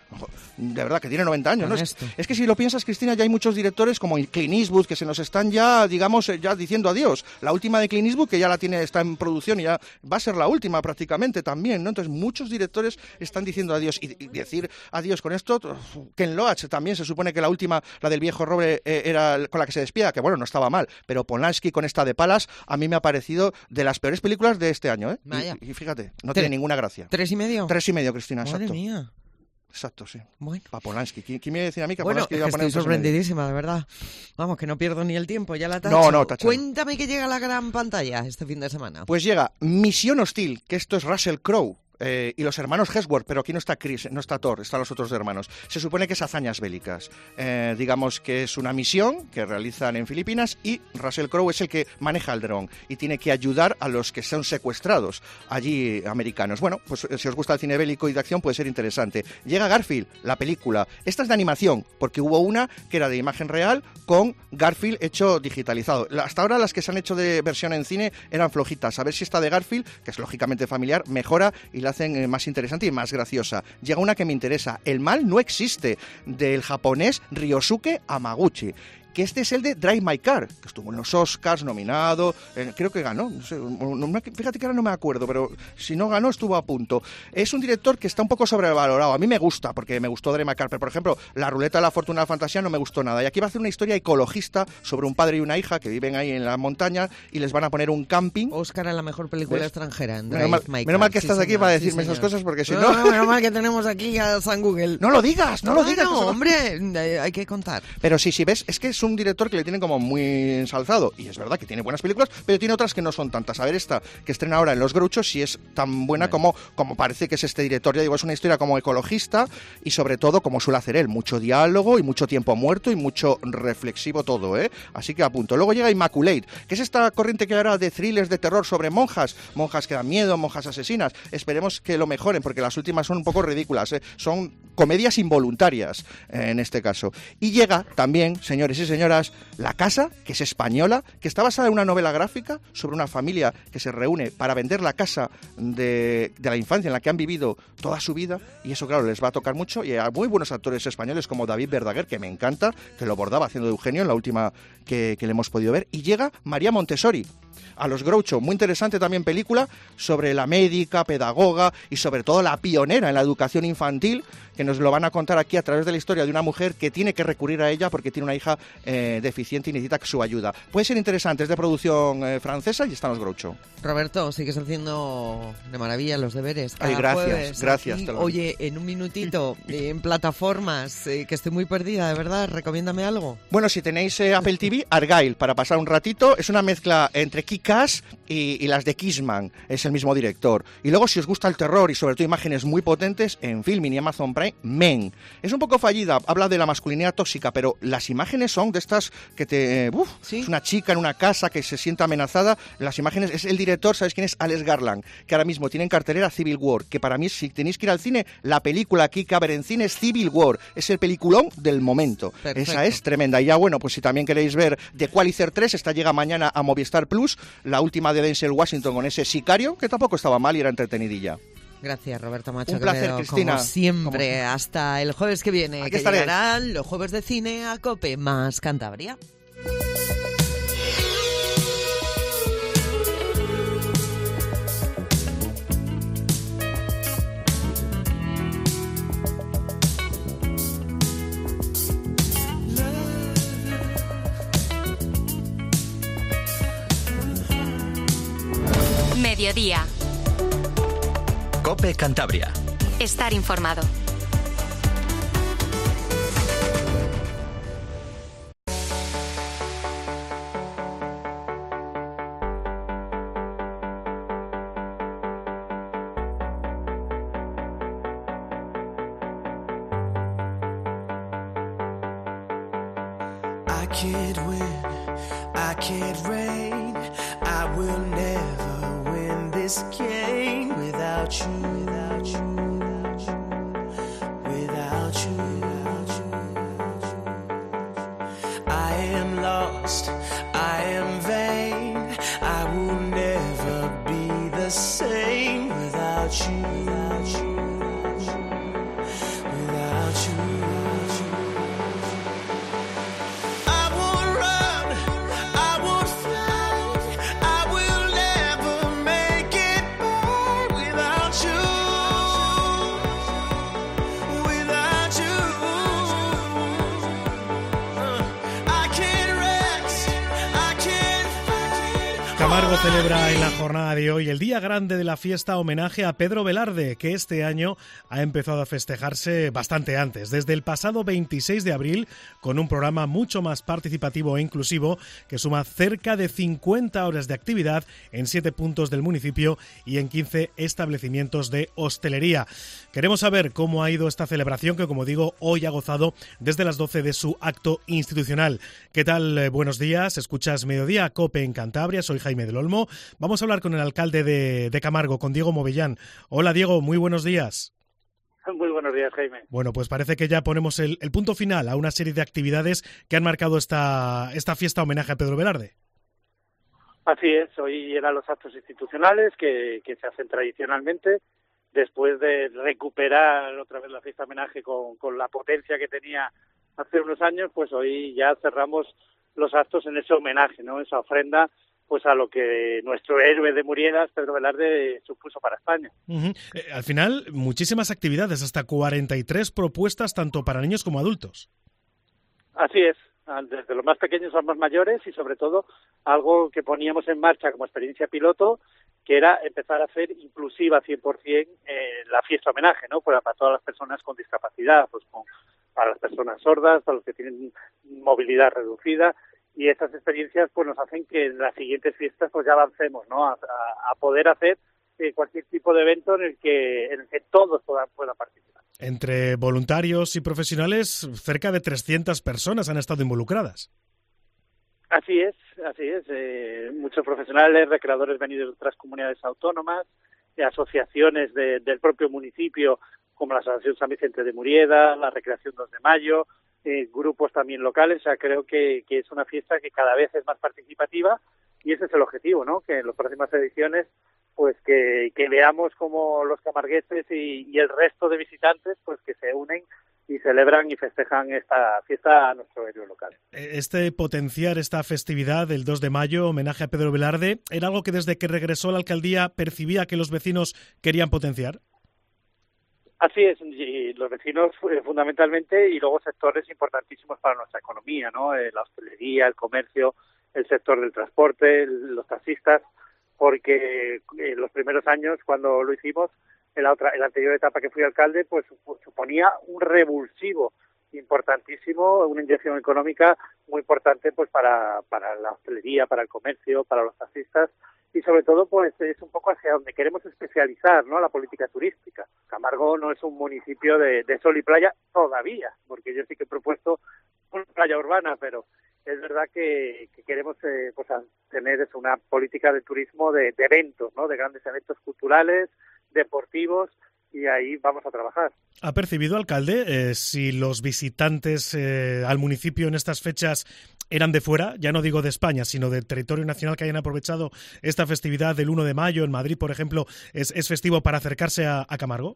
De verdad, que tiene noventa años, ¿no? Es, es que si lo piensas, Cristina, ya hay muchos directores como Clint Eastwood que se nos están ya, digamos, ya diciendo adiós. La última de Clint Eastwood, que ya la tiene, está en producción y ya va a ser la última prácticamente también, ¿no? Entonces muchos directores están diciendo adiós. Y, y decir adiós con esto, Ken Loach también se supone que la última, la del viejo roble, eh, era con la que se despida, que bueno, no estaba mal, pero Polanski con esta de Palas a mí me ha parecido de las peores películas de este año, ¿eh? Y, y fíjate, no
Tre-
tiene ninguna gracia.
¿Tres y medio?
Tres y medio, Cristina,
Madre
exacto.
mía.
Exacto, sí.
Bueno.
Para Polanski. ¿Quién, quién me iba a decir a mí que
Bueno,
Polanski
es
iba
que
a poner
estoy
un tres y medio?
sorprendidísima, de verdad. Vamos, que no pierdo ni el tiempo, ya la tacho.
No, no, tacha.
Cuéntame que llega a la gran pantalla este fin de semana.
Pues llega Misión Hostil, que esto es Russell Crowe. Eh, y los hermanos Hemsworth, pero aquí no está Chris, no está Thor, están los otros hermanos. Se supone que es hazañas bélicas. Eh, digamos que es una misión que realizan en Filipinas y Russell Crowe es el que maneja el dron y tiene que ayudar a los que son secuestrados allí americanos. Bueno, pues si os gusta el cine bélico y de acción puede ser interesante. Llega Garfield, la película. Esta es de animación, porque hubo una que era de imagen real con Garfield hecho digitalizado. Hasta ahora las que se han hecho de versión en cine eran flojitas. A ver si esta de Garfield, que es lógicamente familiar, mejora y la hacen más interesante y más graciosa. Llega una que me interesa. El mal no existe, del japonés Ryosuke Hamaguchi. Que este es el de Drive My Car, que estuvo en los Oscars nominado, eh, creo que ganó, no sé, no, fíjate que ahora no me acuerdo, pero si no ganó estuvo a punto. Es un director que está un poco sobrevalorado, a mí me gusta, porque me gustó Drive My Car, pero por ejemplo, La Ruleta de la Fortuna de la Fantasía no me gustó nada, y aquí va a hacer una historia ecologista sobre un padre y una hija que viven ahí en la montaña y les van a poner un camping.
Oscar a la mejor película
¿Ves?
extranjera en Drive
Menos mal,
My Car.
menos mal que estás
sí,
aquí
señor,
para decirme
sí,
esas
señor.
cosas, porque si
no...
no...
no menos mal que tenemos aquí a San Google.
No lo digas, no lo
bueno,
digas. No,
hombre, hay que contar.
Pero sí, sí, ves, es que es un director que le tienen como muy ensalzado, y es verdad que tiene buenas películas, pero tiene otras que no son tantas. A ver, esta que estrena ahora en Los Grouchos, si es tan buena bueno. como, como parece que es este director. Ya digo, es una historia como ecologista y sobre todo como suele hacer él, mucho diálogo y mucho tiempo muerto y mucho reflexivo todo, ¿eh? Así que a punto. Luego llega Immaculate, que es esta corriente que ahora de thrillers de terror sobre monjas, monjas que dan miedo, monjas asesinas. Esperemos que lo mejoren, porque las últimas son un poco ridículas, ¿eh? Son comedias involuntarias, eh, en este caso. Y llega también, señores y señoras, La Casa, que es española, que está basada en una novela gráfica sobre una familia que se reúne para vender la casa de, de la infancia en la que han vivido toda su vida, y eso claro les va a tocar mucho, y hay muy buenos actores españoles como David Verdaguer, que me encanta, que lo bordaba haciendo de Eugenio en la última que, que le hemos podido ver, y llega María Montessori a Los Groucho, muy interesante también película sobre la médica, pedagoga y sobre todo la pionera en la educación infantil, que nos lo van a contar aquí a través de la historia de una mujer que tiene que recurrir a ella porque tiene una hija eh, deficiente y necesita su ayuda. Puede ser interesante, es de producción eh, francesa y están Los Groucho.
Roberto, sigues haciendo de maravilla los deberes.
Ay, gracias,
jueves,
gracias.
Aquí,
te lo...
Oye, en un minutito, eh, en plataformas, eh, que estoy muy perdida, de verdad, recomiéndame algo.
Bueno, si tenéis eh, Apple T V, Argyle, para pasar un ratito, es una mezcla entre Kick-Ass y, y las de Kissman, es el mismo director. Y luego, si os gusta el terror y sobre todo imágenes muy potentes, en Filmin y Amazon Prime, Men. Es un poco fallida, habla de la masculinidad tóxica, pero las imágenes son de estas que te... Uf, ¿sí? Es una chica en una casa que se siente amenazada. Las imágenes, es el director, ¿sabes quién es? Alex Garland, que ahora mismo tiene en cartelera Civil War, que para mí, si tenéis que ir al cine, la película aquí que a ver en cine es Civil War, es el peliculón del momento.
Perfecto.
Esa es tremenda. Y ya bueno, pues si también queréis ver The Equalizer tres, esta llega mañana a Movistar Plus, la última de Denzel Washington con ese sicario, que tampoco estaba mal y era entretenidilla.
Gracias, Roberto Macho.
Un placer,
Quevedo,
Cristina.
Como siempre, como... hasta el jueves que viene,
Aquí
que
estaré.
llegarán los jueves de cine a COPE más Cantabria.
Mediodía.
COPE Cantabria.
Estar informado.
I can't win, I can't reign, I will never win this game without you, without you, without you, without you. I am lost, I am vain, I will never be the same without you, without you, without you.
Camargo celebra en la jornada de hoy el día grande de la fiesta homenaje a Pedro Velarde, que este año ha empezado a festejarse bastante antes, desde el pasado veintiséis de abril, con un programa mucho más participativo e inclusivo que suma cerca de cincuenta horas de actividad en siete puntos del municipio y en quince establecimientos de hostelería. Queremos saber cómo ha ido esta celebración que, como digo, hoy ha gozado desde las doce de su acto institucional. ¿Qué tal? Eh, buenos días. Escuchas Mediodía, COPE en Cantabria. Soy Jaime del Olmo. Vamos a hablar con el alcalde de, de Camargo, con Diego Movellán. Hola, Diego. Muy buenos días.
Muy buenos días, Jaime.
Bueno, pues parece que ya ponemos el, el punto final a una serie de actividades que han marcado esta, esta fiesta homenaje a Pedro Velarde.
Así es. Hoy eran los actos institucionales que, que se hacen tradicionalmente. Después de recuperar otra vez la fiesta homenaje con, con la potencia que tenía hace unos años, pues hoy ya cerramos los actos en ese homenaje, ¿no? Esa ofrenda pues a lo que nuestro héroe de Muriedas, Pedro Velarde, supuso para España.
Uh-huh. Eh, al final, muchísimas actividades, hasta cuarenta y tres propuestas, tanto para niños como adultos.
Así es, desde los más pequeños a los más mayores y sobre todo algo que poníamos en marcha como experiencia piloto, que era empezar a hacer inclusiva cien por ciento eh, la fiesta homenaje, ¿no? Para, para todas las personas con discapacidad, pues con, para las personas sordas, para los que tienen movilidad reducida, y estas experiencias pues nos hacen que en las siguientes fiestas pues ya avancemos, ¿no? A, a, a poder hacer eh, cualquier tipo de evento en el que en el que todos puedan, puedan participar.
Entre voluntarios y profesionales, cerca de trescientas personas han estado involucradas.
Así es, así es. Eh, muchos profesionales, recreadores venidos de otras comunidades autónomas, de asociaciones de, del propio municipio, como la Asociación San Vicente de Murieda, la Recreación dos de Mayo, eh, grupos también locales. O sea, creo que, que es una fiesta que cada vez es más participativa y ese es el objetivo, ¿no? Que en las próximas ediciones, pues que, que veamos como los camargueses y, y el resto de visitantes, pues que se unen y celebran y festejan esta fiesta a nuestro héroe local.
Este potenciar esta festividad del dos de mayo, homenaje a Pedro Velarde, ¿era algo que desde que regresó a la alcaldía percibía que los vecinos querían potenciar?
Así es, y los vecinos fundamentalmente y luego sectores importantísimos para nuestra economía, ¿no? La hostelería, el comercio, el sector del transporte, los taxistas, porque en los primeros años cuando lo hicimos, en la otra, en la anterior etapa que fui alcalde, pues suponía un revulsivo importantísimo, una inyección económica muy importante pues para, para la hostelería, para el comercio, para los taxistas y sobre todo pues es un poco hacia donde queremos especializar, ¿no? La política turística. Camargo no es un municipio de, de sol y playa todavía, porque yo sí que he propuesto una playa urbana, pero es verdad que, que queremos eh, pues tener es una política de turismo de, de eventos, ¿no? De grandes eventos culturales, deportivos, y ahí vamos a trabajar.
¿Ha percibido, alcalde, eh, si los visitantes eh, al municipio en estas fechas eran de fuera? Ya no digo de España, sino del territorio nacional, que hayan aprovechado esta festividad del uno de mayo. En Madrid, por ejemplo, ¿es, es festivo para acercarse a, a Camargo?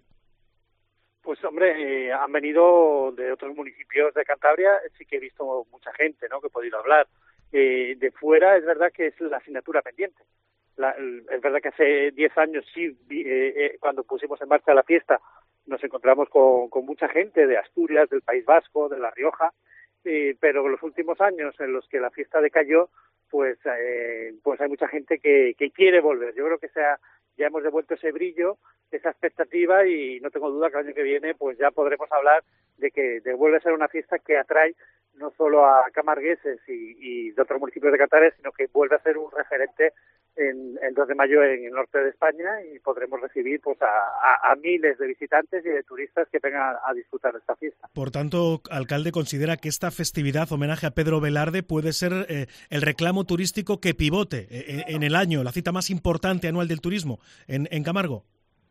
Pues hombre, eh, han venido de otros municipios de Cantabria, sí que he visto mucha gente, ¿no? Que he podido hablar. Eh, de fuera es verdad que es la asignatura pendiente. La, es verdad que hace diez años sí, eh, eh, cuando pusimos en marcha la fiesta, nos encontramos con, con mucha gente de Asturias, del País Vasco, de La Rioja, eh, pero en los últimos años en los que la fiesta decayó, pues eh, pues hay mucha gente que, que quiere volver. Yo creo que sea, ya hemos devuelto ese brillo, esa expectativa y no tengo duda que el año que viene pues ya podremos hablar de que de vuelve a ser una fiesta que atrae no solo a camargueses y, y de otros municipios de Cantabria, sino que vuelve a ser un referente en el dos de mayo en el norte de España y podremos recibir pues a, a, a miles de visitantes y de turistas que vengan a, a disfrutar de esta fiesta.
Por tanto, alcalde, considera que esta festividad, homenaje a Pedro Velarde, puede ser eh, el reclamo turístico que pivote eh, en el año, la cita más importante anual del turismo en, en Camargo.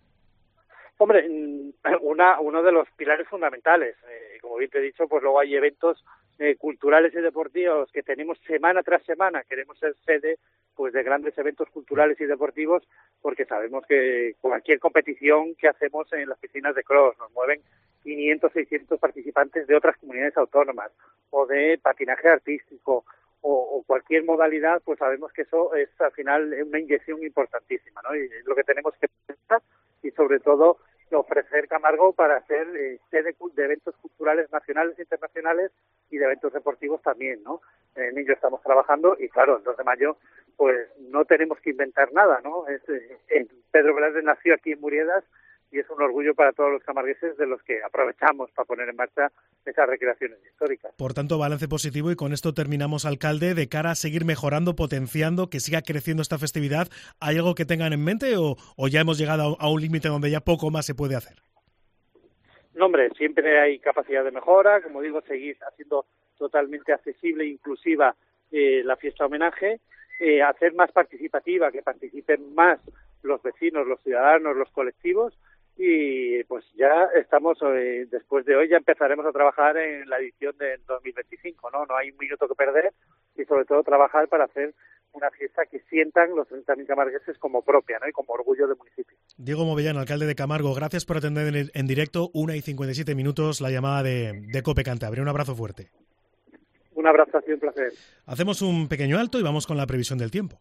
Hombre, una, uno de los pilares fundamentales, eh, como bien te he dicho, pues luego hay eventos eh, culturales y deportivos que tenemos semana tras semana, queremos ser sede pues de grandes eventos culturales y deportivos, porque sabemos que cualquier competición que hacemos en las piscinas de cross nos mueven quinientos, seiscientos participantes de otras comunidades autónomas, o de patinaje artístico, o, o cualquier modalidad, pues sabemos que eso es al final una inyección importantísima, ¿no? Y es lo que tenemos que pensar y sobre todo ofrecer Camargo para hacer eh, sede de eventos culturales nacionales e internacionales y de eventos deportivos también, ¿no? en ello estamos trabajando y claro, el dos de mayo pues no tenemos que inventar nada, ¿no? Es, eh, Pedro Velázquez nació aquí en Muriedas y es un orgullo para todos los camargueses de los que aprovechamos para poner en marcha esas recreaciones históricas.
Por tanto, balance positivo y con esto terminamos, alcalde, de cara a seguir mejorando, potenciando, que siga creciendo esta festividad. ¿Hay algo que tengan en mente o, o ya hemos llegado a un límite donde ya poco más se puede hacer?
No, hombre, siempre hay capacidad de mejora, como digo, seguir haciendo totalmente accesible e inclusiva eh, la fiesta homenaje, eh, hacer más participativa, que participen más los vecinos, los ciudadanos, los colectivos, y pues ya estamos, eh, después de hoy ya empezaremos a trabajar en la edición del dos mil veinticinco, ¿no? No hay un minuto que perder y sobre todo trabajar para hacer una fiesta que sientan los treinta mil camargueses como propia, ¿no? Y como orgullo del municipio.
Diego Movellán, alcalde de Camargo, gracias por atender en, en directo, una y cincuenta y siete minutos, la llamada de, de COPE Cantabria. Un abrazo fuerte.
Un abrazo, ha sido un placer.
Hacemos un pequeño alto y vamos con la previsión del tiempo.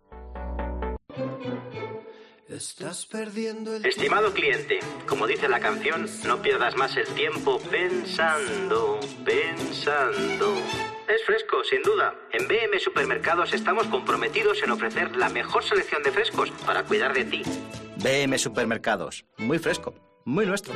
Estás perdiendo el
Estimado cliente, como dice la canción, no pierdas más el tiempo pensando, pensando. Es fresco, sin duda. En B M Supermercados estamos comprometidos en ofrecer la mejor selección de frescos para cuidar de ti.
B M Supermercados, muy fresco, muy nuestro.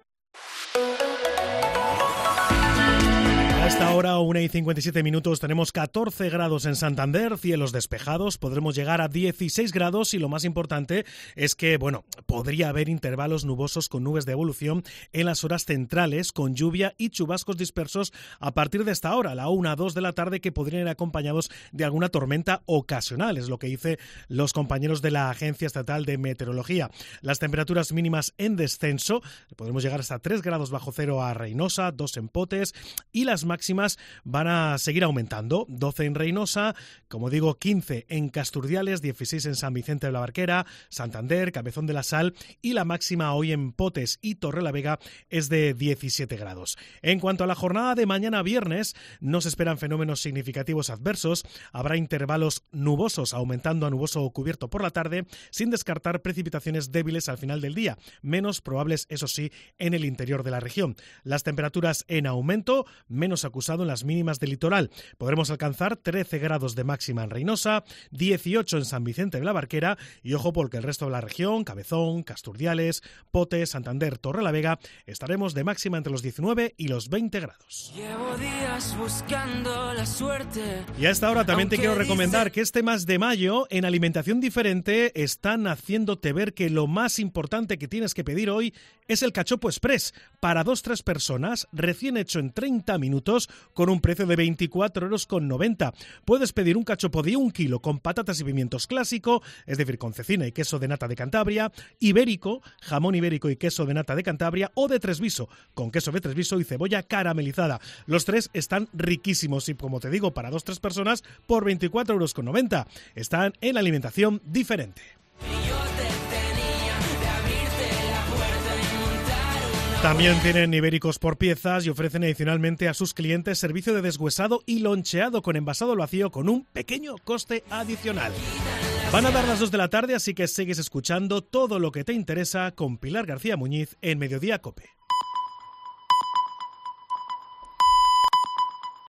A esta hora, una y cincuenta y siete minutos, tenemos catorce grados en Santander, cielos despejados, podremos llegar a dieciséis grados y lo más importante es que, bueno, podría haber intervalos nubosos con nubes de evolución en las horas centrales, con lluvia y chubascos dispersos a partir de esta hora, la una a dos de la tarde, que podrían ir acompañados de alguna tormenta ocasional, es lo que dicen los compañeros de la Agencia Estatal de Meteorología. Las temperaturas mínimas en descenso, podremos llegar hasta tres grados bajo cero a Reynosa, dos en Potes, y las máximas van a seguir aumentando, doce en Reynosa, como digo, quince en Casturdiales, dieciséis en San Vicente de la Barquera, Santander, Cabezón de la Sal, y la máxima hoy en Potes y Torrelavega es de diecisiete grados. En cuanto a la jornada de mañana viernes, no se esperan fenómenos significativos adversos, habrá intervalos nubosos aumentando a nuboso o cubierto por la tarde, sin descartar precipitaciones débiles al final del día, menos probables, eso sí, en el interior de la región. Las temperaturas en aumento, menos acusado en las mínimas del litoral. Podremos alcanzar trece grados de máxima en Reynosa, dieciocho en San Vicente de la Barquera y ojo porque el resto de la región, Cabezón, Casturdiales, Potes, Santander, Torrelavega, estaremos de máxima entre los diecinueve y los veinte grados.
Llevo días buscando la suerte.
Y a esta hora también te quiero recomendar que este mes de mayo en Alimentación Diferente están haciéndote ver que lo más importante que tienes que pedir hoy es el cachopo express para dos tres personas, recién hecho en treinta minutos con un precio de veinticuatro euros con noventa. Puedes pedir un cachopo de un kilo con patatas y pimientos clásico, es decir, con cecina y queso de nata de Cantabria, ibérico, jamón ibérico y queso de nata de Cantabria, o de Tresviso, con queso de Tresviso y cebolla caramelizada. Los tres están riquísimos y, como te digo, para dos tres personas por veinticuatro euros con noventa. Están en Alimentación Diferente. También tienen ibéricos por piezas y ofrecen adicionalmente a sus clientes servicio de deshuesado y loncheado con envasado al vacío con un pequeño coste adicional. Van a dar las dos de la tarde, así que sigues escuchando todo lo que te interesa con Pilar García Muñiz en Mediodía COPE.